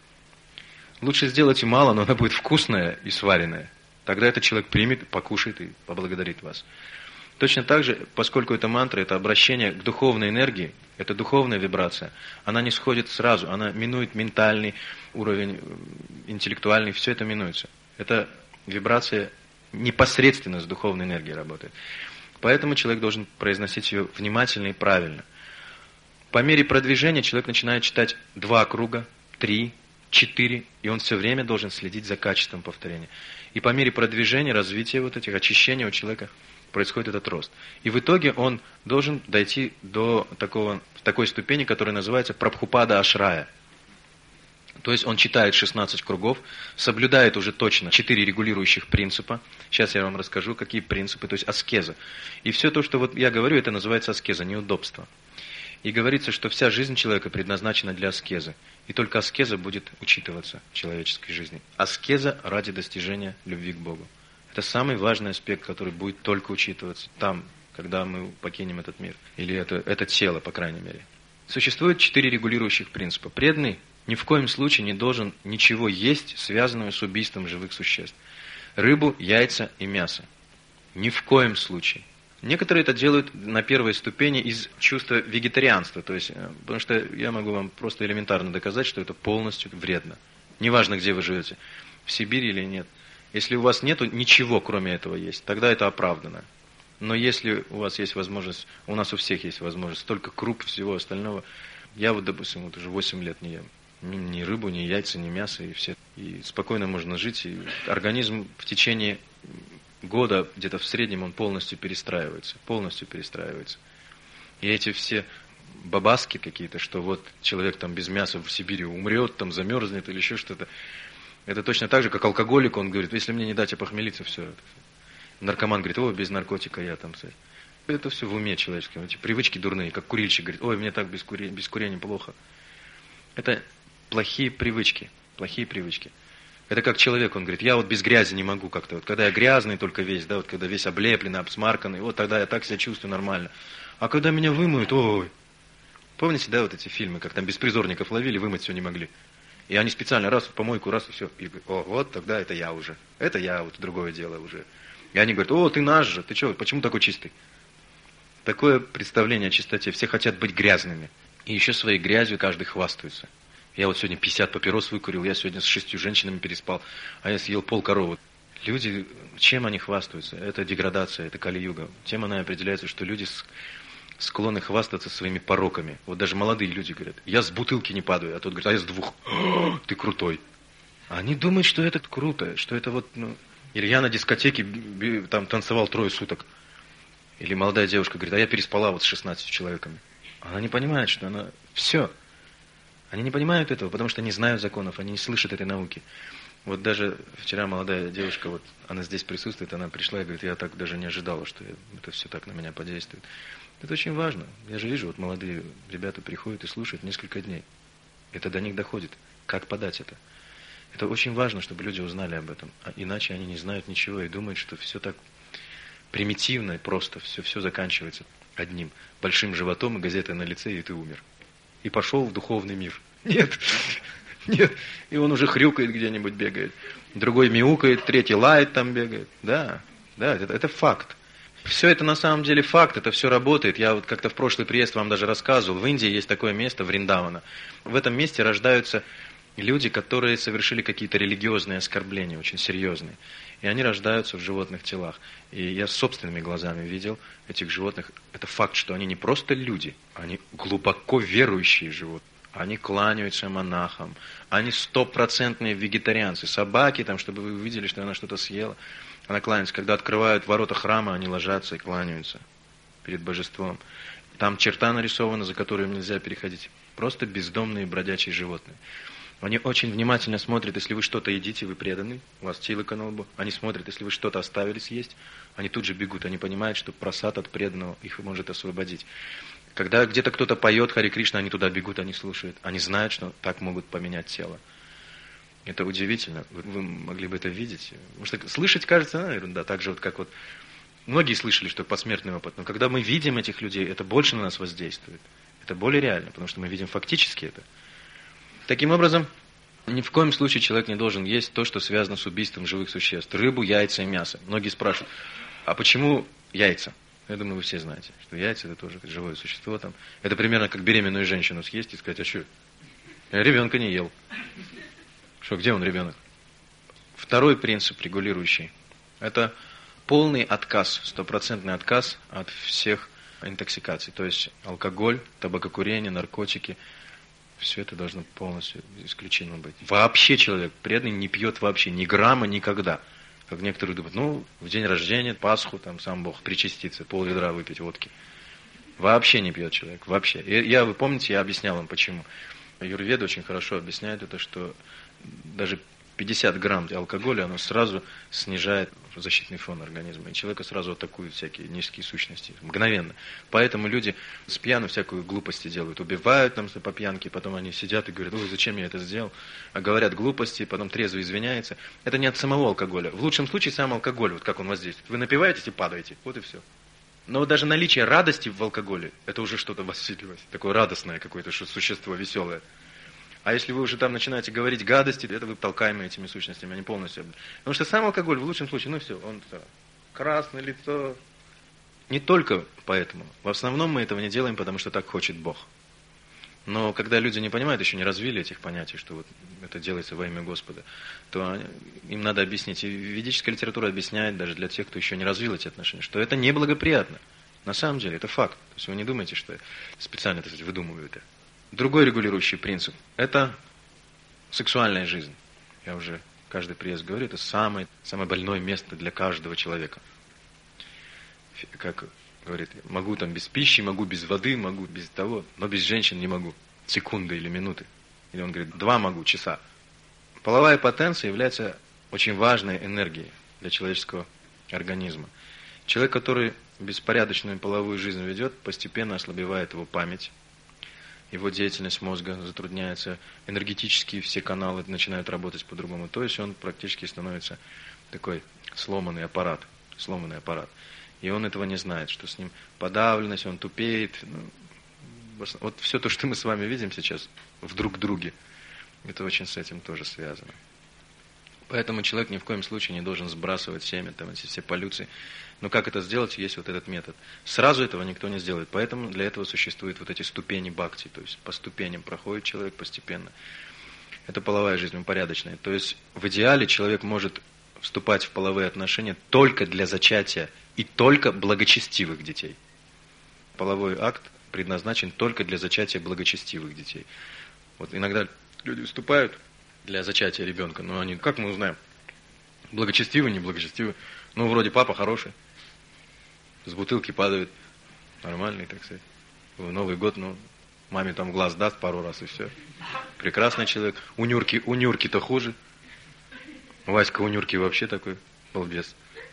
Лучше сделайте мало, но она будет вкусная и сваренная. Тогда этот человек примет, покушает и поблагодарит вас. Точно так же, поскольку это мантра, это обращение к духовной энергии, это духовная вибрация, она не сходит сразу, она минует ментальный уровень, интеллектуальный, все это минуется. Эта вибрация непосредственно с духовной энергией работает. Поэтому человек должен произносить ее внимательно и правильно. По мере продвижения человек начинает читать два круга, три, четыре, и он все время должен следить за качеством повторения. И по мере продвижения, развития вот этих очищений у человека происходит этот рост. И в итоге он должен дойти до такого, такой ступени, которая называется прабхупада ашрая. То есть он читает шестнадцать кругов, соблюдает уже точно четыре регулирующих принципа. Сейчас я вам расскажу, какие принципы, то есть аскеза. И все то, что вот я говорю, это называется аскеза, неудобство. И говорится, что вся жизнь человека предназначена для аскезы. И только аскеза будет учитываться в человеческой жизни. Аскеза ради достижения любви к Богу. Это самый важный аспект, который будет только учитываться там, когда мы покинем этот мир. Или это, это тело, по крайней мере. Существует четыре регулирующих принципа. Преданный ни в коем случае не должен ничего есть, связанного с убийством живых существ. Рыбу, яйца и мясо. Ни в коем случае. Некоторые это делают на первой ступени из чувства вегетарианства. То есть, потому что я могу вам просто элементарно доказать, что это полностью вредно. Неважно, где вы живете, в Сибири или нет. Если у вас нету ничего, кроме этого есть, тогда это оправдано. Но если у вас есть возможность, у нас у всех есть возможность, столько круп, всего остального, я вот, допустим, вот уже восемь лет не ем. Ни, ни рыбу, ни яйца, ни мясо, и все. И спокойно можно жить. И организм в течение года, где-то в среднем, он полностью перестраивается. Полностью перестраивается. И эти все бабаски какие-то, что вот человек там без мяса в Сибири умрет, там замерзнет или еще что-то. Это точно так же, как алкоголик, он говорит, если мне не дать опохмелиться, все. Наркоман говорит, ой, без наркотика я там... Это все в уме человеческом. Эти привычки дурные, как курильщик говорит, ой, мне так без, кури... без курения плохо. Это плохие привычки, плохие привычки. Это как человек, он говорит, я вот без грязи не могу как-то. Вот когда я грязный только весь, да, вот когда весь облепленный, обсмарканный, вот тогда я так себя чувствую нормально. А когда меня вымоют, ой. Помните, да, вот эти фильмы, как там беспризорников ловили, вымыть все не могли. И они специально раз в помойку, раз и все. И, о, вот тогда это я уже. Это я, вот другое дело уже. И они говорят, о, ты наш же, ты что, почему такой чистый? Такое представление о чистоте. Все хотят быть грязными. И еще своей грязью каждый хвастается. Я вот сегодня пятьдесят папирос выкурил, я сегодня с шестью женщинами переспал, а я съел пол коровы. Люди, чем они хвастаются? Это деградация, это кали-юга. Тем она определяется, что люди склонны хвастаться своими пороками. Вот даже молодые люди говорят, я с бутылки не падаю, а тот говорит, а я с двух. Ты крутой. Они думают, что это круто, что это вот, ну... Или я на дискотеке там танцевал трое суток. Или молодая девушка говорит, а я переспала вот с шестнадцатью человеками. Она не понимает, что она... Все. Они не понимают этого, потому что не знают законов, они не слышат этой науки. Вот даже вчера молодая девушка, вот она здесь присутствует, она пришла и говорит, я так даже не ожидала, что это все так на меня подействует. Это очень важно. Я же вижу, вот молодые ребята приходят и слушают несколько дней. Это до них доходит. Как подать это? Это очень важно, чтобы люди узнали об этом. А иначе они не знают ничего и думают, что все так примитивно и просто. Все, все заканчивается одним большим животом и газетой на лице, и ты умер. И пошел в духовный мир. Нет, нет. И он уже хрюкает где-нибудь, бегает. Другой мяукает, третий лает там бегает. Да, да, это, это факт. Все это на самом деле факт, это все работает. Я вот как-то в прошлый приезд вам даже рассказывал. В Индии есть такое место, Вриндавана. В этом месте рождаются люди, которые совершили какие-то религиозные оскорбления, очень серьезные. И они рождаются в животных телах. И я собственными глазами видел этих животных. Это факт, что они не просто люди, они глубоко верующие животные. Они кланяются монахам, они стопроцентные вегетарианцы. Собаки, там, чтобы вы увидели, что она что-то съела, она кланяется. Когда открывают ворота храма, они ложатся и кланяются перед божеством. Там черта нарисована, за которую нельзя переходить. Просто бездомные бродячие животные. Они очень внимательно смотрят, если вы что-то едите, вы преданы, у вас тилока на лбу. Они смотрят, если вы что-то оставили съесть, они тут же бегут, они понимают, что просад от преданного их может освободить. Когда где-то кто-то поет Харе Кришна, они туда бегут, они слушают. Они знают, что так могут поменять тело. Это удивительно. Вы, вы могли бы это видеть. Потому что слышать, кажется, ну, ерунда. Так же, вот, как вот многие слышали, что посмертный опыт. Но когда мы видим этих людей, это больше на нас воздействует. Это более реально, потому что мы видим фактически это. Таким образом, ни в коем случае человек не должен есть то, что связано с убийством живых существ. Рыбу, яйца и мясо. Многие спрашивают, а почему яйца? Я думаю, вы все знаете, что яйца это тоже живое существо. Там. Это примерно как беременную женщину съесть и сказать, а что? Я ребенка не ел. Что, где он, ребенок? Второй принцип регулирующий. Это полный отказ, стопроцентный отказ от всех интоксикаций. То есть алкоголь, табакокурение, наркотики. Все это должно полностью исключено быть. Вообще человек преданный не пьет вообще ни грамма никогда. Как некоторые думают, ну, в день рождения, Пасху, там сам Бог причастится, пол ведра выпить водки. Вообще не пьет человек, вообще. И я, вы помните, я объяснял вам почему. Аюрведа очень хорошо объясняет это, что даже пятьдесят грамм алкоголя, оно сразу снижает защитный фон организма. И человека сразу атакуют всякие низкие сущности. Мгновенно. Поэтому люди с пьяну всякую глупости делают. Убивают там по пьянке, потом они сидят и говорят, ой, зачем я это сделал? А говорят глупости, потом трезво извиняются. Это не от самого алкоголя. В лучшем случае сам алкоголь, вот как он воздействует. Вы напиваетесь и падаете. Вот и все. Но вот даже наличие радости в алкоголе, это уже что-то воссиливать. Такое радостное какое-то существо, веселое. А если вы уже там начинаете говорить гадости, это вы толкаемые этими сущностями, они полностью... Потому что сам алкоголь в лучшем случае, ну все, он все, красное лицо. Не только поэтому. В основном мы этого не делаем, потому что так хочет Бог. Но когда люди не понимают, еще не развили этих понятий, что вот это делается во имя Господа, то им надо объяснить. И ведическая литература объясняет даже для тех, кто еще не развил эти отношения, что это неблагоприятно. На самом деле, это факт. То есть вы не думаете, что я специально, так сказать, выдумываю это. Другой регулирующий принцип – это сексуальная жизнь. Я уже каждый приезд говорю, это самое, самое больное место для каждого человека. Как говорит, могу там без пищи, могу без воды, могу без того, но без женщин не могу. Секунды или минуты. Или он говорит, два могу, часа. Половая потенция является очень важной энергией для человеческого организма. Человек, который беспорядочную половую жизнь ведет, постепенно ослабевает его память. его деятельность мозга затрудняется, энергетические все каналы начинают работать по-другому. То есть он практически становится такой сломанный аппарат, сломанный аппарат. И он этого не знает, что с ним подавленность, он тупеет. Ну, вот все то, что мы с вами видим сейчас в друг друге, это очень с этим тоже связано. Поэтому человек ни в коем случае не должен сбрасывать семя, там эти все полюции. Но как это сделать, есть вот этот метод. Сразу этого никто не сделает, поэтому для этого существуют вот эти ступени бхакти, то есть по ступеням проходит человек постепенно. Это половая жизнь, упорядоченная. То есть в идеале человек может вступать в половые отношения только для зачатия и только благочестивых детей. Половой акт предназначен только для зачатия благочестивых детей. Вот иногда люди вступают для зачатия ребенка, но они, как мы узнаем, благочестивый, не благочестивый? Ну, вроде папа хороший, с бутылки падает, нормальный, так сказать. В Новый год, ну, маме там глаз даст пару раз и все. Прекрасный человек. У Нюрки, у Нюрки-то хуже. Васька у Нюрки вообще такой балбес.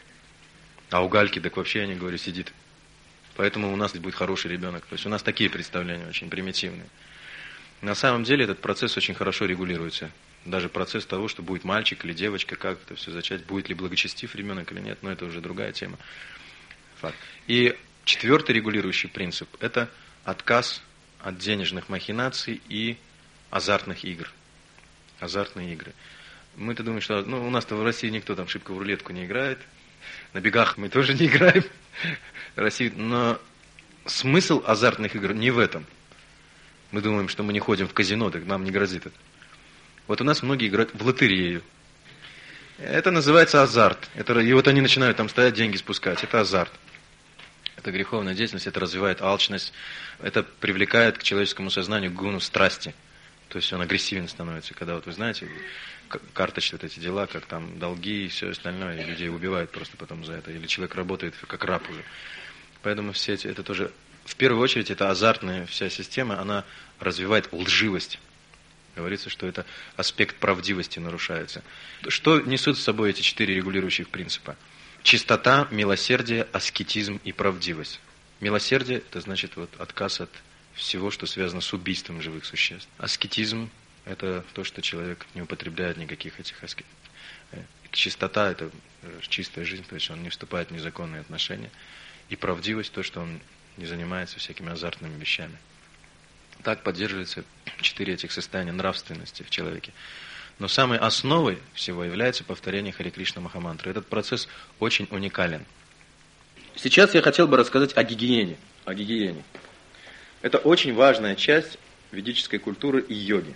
А у Гальки, так вообще, я не говорю, сидит. Поэтому у нас будет хороший ребенок. То есть у нас такие представления очень примитивные. На самом деле этот процесс очень хорошо регулируется. Даже процесс того, что будет мальчик или девочка, как это все зачать, будет ли благочестив ребенок или нет, но это уже другая тема. Факт. И четвертый регулирующий принцип – это отказ от денежных махинаций и азартных игр. Азартные игры. Мы-то думаем, что ну, у нас-то в России никто там шибко в рулетку не играет, на бегах мы тоже не играем. Россия, но смысл азартных игр не в этом. Мы думаем, что мы не ходим в казино, так нам не грозит это. Вот у нас многие играют в лотерею. Это называется азарт. Это, и вот они начинают там стоять, деньги спускать. Это азарт. Это греховная деятельность, это развивает алчность. Это привлекает к человеческому сознанию гуну страсти. То есть он агрессивен становится. Когда вот вы знаете, карточные вот эти дела, как там долги и все остальное, и людей убивают просто потом за это. Или человек работает как раб уже. Поэтому все эти, это тоже, в первую очередь, это азартная вся система, она развивает лживость. Говорится, что это аспект правдивости нарушается. Что несут с собой эти четыре регулирующих принципа? Чистота, милосердие, аскетизм и правдивость. Милосердие – это значит вот отказ от всего, что связано с убийством живых существ. Аскетизм – это то, что человек не употребляет никаких этих аскетов. Чистота – это чистая жизнь, то есть он не вступает в незаконные отношения. И правдивость – то, что он не занимается всякими азартными вещами. Так поддерживаются четыре этих состояния нравственности в человеке. Но самой основой всего является повторение Харе Кришна Махамантры. Этот процесс очень уникален. Сейчас я хотел бы рассказать о гигиене. О гигиене. Это очень важная часть ведической культуры и йоги.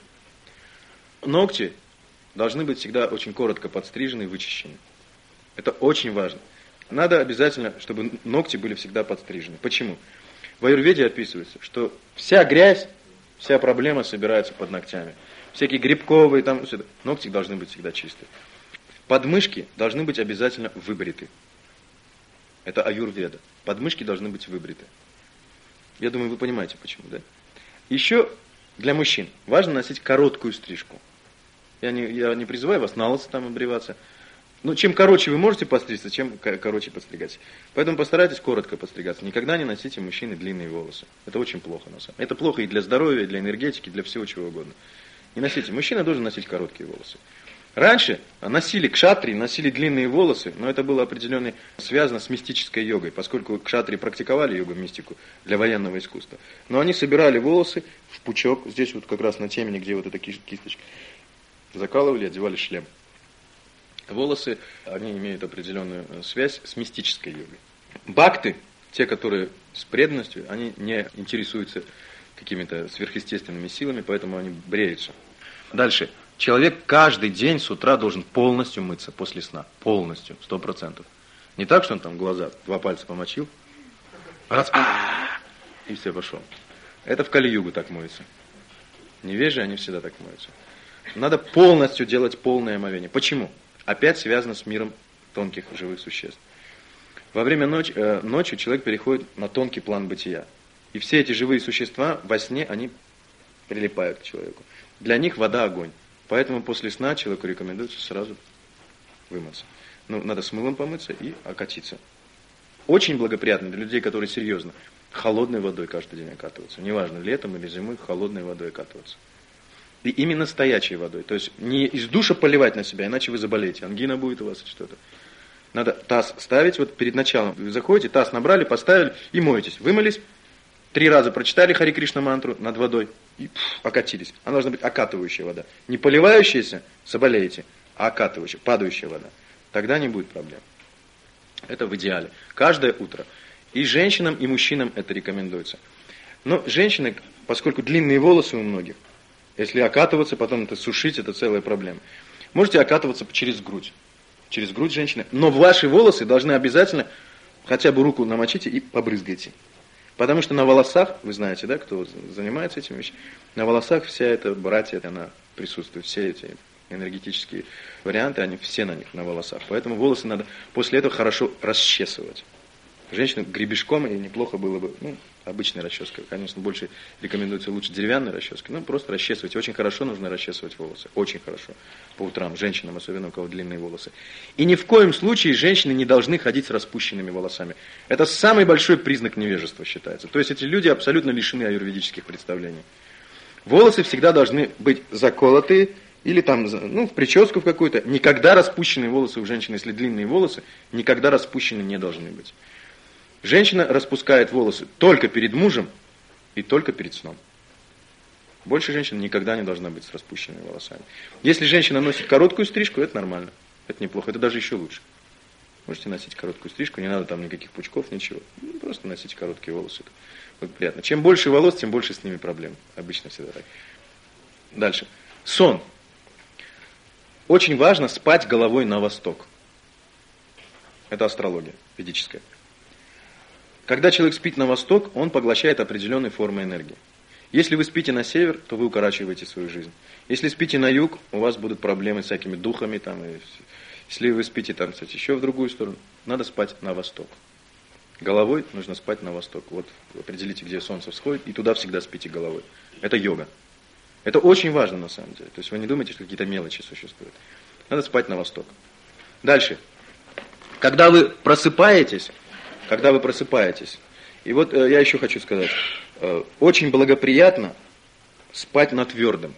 Ногти должны быть всегда очень коротко подстрижены и вычищены. Это очень важно. Надо обязательно, чтобы ногти были всегда подстрижены. Почему? В аюрведе описывается, что вся грязь, вся проблема собирается под ногтями. Всякие грибковые, там, ногти должны быть всегда чистые. Подмышки должны быть обязательно выбриты. Это аюрведа. Подмышки должны быть выбриты. Я думаю, вы понимаете, почему, да? Еще для мужчин важно носить короткую стрижку. Я не, я не призываю вас на лысо там обреваться. Но чем короче вы можете подстричься, чем короче подстригаться. Поэтому постарайтесь коротко подстригаться. Никогда не носите, мужчины, длинные волосы. Это очень плохо, на самом деле. Это плохо и для здоровья, и для энергетики, для всего чего угодно. Не носите. Мужчина должен носить короткие волосы. Раньше носили кшатрии, носили длинные волосы, но это было определенно связано с мистической йогой, поскольку кшатрии практиковали йогу-мистику для военного искусства. Но они собирали волосы в пучок, здесь вот как раз на темени, где вот эта кисточка, закалывали, одевали шлем. Волосы, они имеют определенную связь с мистической йогой. Бхакты, те, которые с преданностью, они не интересуются какими-то сверхъестественными силами, поэтому они бреются. Дальше. Человек каждый день с утра должен полностью мыться после сна. Полностью, сто процентов. Не так, что он там глаза, два пальца помочил, раз, и все, пошел. Это в Кали-югу так моется. Невежи, они всегда так моются. Надо полностью делать полное омовение. Почему? Опять связано с миром тонких живых существ. Во время ночи, э, ночью человек переходит на тонкий план бытия. И все эти живые существа во сне, они прилипают к человеку. Для них вода – огонь. Поэтому после сна человеку рекомендуется сразу вымыться. Ну, надо с мылом помыться и окатиться. Очень благоприятно для людей, которые серьезно. холодной водой каждый день окатываться. Неважно, летом или зимой, холодной водой окатываться. И именно стоячей водой. То есть не из душа поливать на себя, иначе вы заболеете. Ангина будет у вас или что-то. Надо таз ставить вот перед началом. Вы заходите, таз набрали, поставили и моетесь. Вымылись, три раза прочитали Хари Кришна мантру над водой и пфф, окатились. Она должна быть окатывающая вода. Не поливающаяся, заболеете, а окатывающая, падающая вода. Тогда не будет проблем. Это в идеале. Каждое утро. И женщинам, и мужчинам это рекомендуется. Но женщины, поскольку длинные волосы у многих, если окатываться, потом это сушить, это целая проблема. Можете окатываться через грудь. Через грудь женщины. Но ваши волосы должны обязательно, хотя бы руку намочите и побрызгайте. Потому что на волосах, вы знаете, да, кто занимается этим вещами, на волосах вся эта братья, она присутствует, все эти энергетические варианты, они все на них, на волосах. Поэтому волосы надо после этого хорошо расчесывать. Женщину гребешком, и неплохо было бы, ну, обычной расческой. Конечно, больше рекомендуется лучше деревянной расческой. Ну, просто расчесывайте. Очень хорошо нужно расчесывать волосы. Очень хорошо. По утрам. Женщинам, особенно у кого длинные волосы. И ни в коем случае женщины не должны ходить с распущенными волосами. Это самый большой признак невежества считается. То есть эти люди абсолютно лишены аюрведических представлений. Волосы всегда должны быть заколотые или там, ну, в прическу в какую-то. Никогда распущенные волосы у женщины, если длинные волосы, никогда распущены не должны быть. Женщина распускает волосы только перед мужем и только перед сном. Больше женщина никогда не должна быть с распущенными волосами. Если женщина носит короткую стрижку, это нормально. Это неплохо, это даже еще лучше. Можете носить короткую стрижку, не надо там никаких пучков, ничего. Просто носите короткие волосы. Это будет приятно. Чем больше волос, тем больше с ними проблем. Обычно всегда так. Дальше. Сон. Очень важно спать головой на восток. Это астрология ведическая. Когда человек спит на восток, он поглощает определенные формы энергии. Если вы спите на север, то вы укорачиваете свою жизнь. Если спите на юг, у вас будут проблемы с всякими духами. Там, и если вы спите там, кстати, еще в другую сторону, надо спать на восток. Головой нужно спать на восток. Вот определите, где солнце всходит, и туда всегда спите головой. Это йога. Это очень важно на самом деле. То есть вы не думаете, что какие-то мелочи существуют. Надо спать на восток. Дальше. Когда вы просыпаетесь, Когда вы просыпаетесь. И вот э, я еще хочу сказать. Э, очень благоприятно спать на твердом.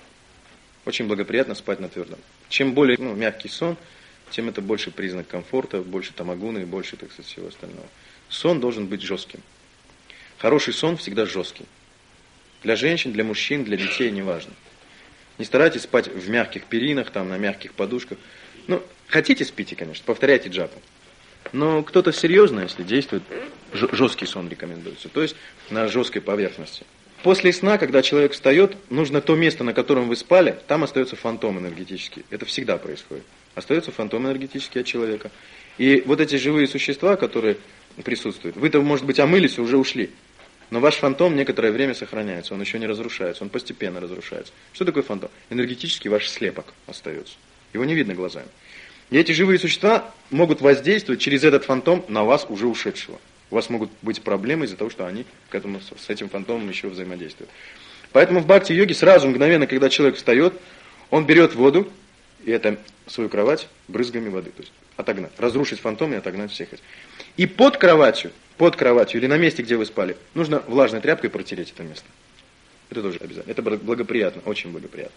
Очень благоприятно спать на твердом. Чем более ну, мягкий сон, тем это больше признак комфорта, больше тамагуны и больше, так сказать, всего остального. Сон должен быть жестким. Хороший сон всегда жесткий. Для женщин, для мужчин, для детей, неважно. Не старайтесь спать в мягких перинах, там, на мягких подушках. Ну, хотите, спите, конечно, повторяйте джапу. Но кто-то серьезно, если действует, жесткий сон рекомендуется. То есть на жесткой поверхности. После сна, когда человек встает, нужно то место, на котором вы спали, там остается фантом энергетический. Это всегда происходит. Остается фантом энергетический от человека. И вот эти живые существа, которые присутствуют, вы-то, может быть, омылись и уже ушли. Но ваш фантом некоторое время сохраняется, он еще не разрушается, он постепенно разрушается. Что такое фантом? Энергетический ваш слепок остается. Его не видно глазами. И эти живые существа могут воздействовать через этот фантом на вас уже ушедшего. У вас могут быть проблемы из-за того, что они к этому, с этим фантомом еще взаимодействуют. Поэтому в бхакти-йоге сразу, мгновенно, когда человек встает, он берет воду, и это свою кровать брызгами воды. То есть отогнать, разрушить фантом и отогнать всех этих. И под кроватью, под кроватью или на месте, где вы спали, нужно влажной тряпкой протереть это место. Это тоже обязательно. Это благоприятно, очень благоприятно.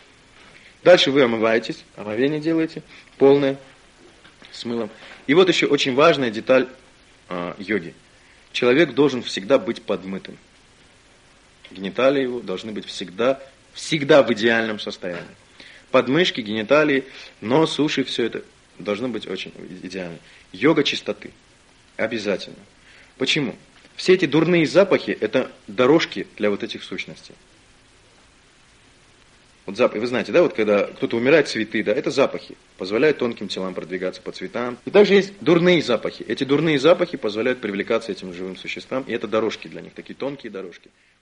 Дальше вы омываетесь, омовение делаете, полное, с мылом. И вот еще очень важная деталь э, йоги. Человек должен всегда быть подмытым. Гениталии его должны быть всегда, всегда в идеальном состоянии. Подмышки, гениталии, нос, уши, все это должно быть очень идеально. Йога чистоты. Обязательно. Почему? Все эти дурные запахи – это дорожки для вот этих сущностей. Вот запахи, вы знаете, да, вот когда кто-то умирает, цветы, да, это запахи, позволяют тонким телам продвигаться по цветам. И также есть дурные запахи. Эти дурные запахи позволяют привлекаться этим живым существам, и это дорожки для них, такие тонкие дорожки.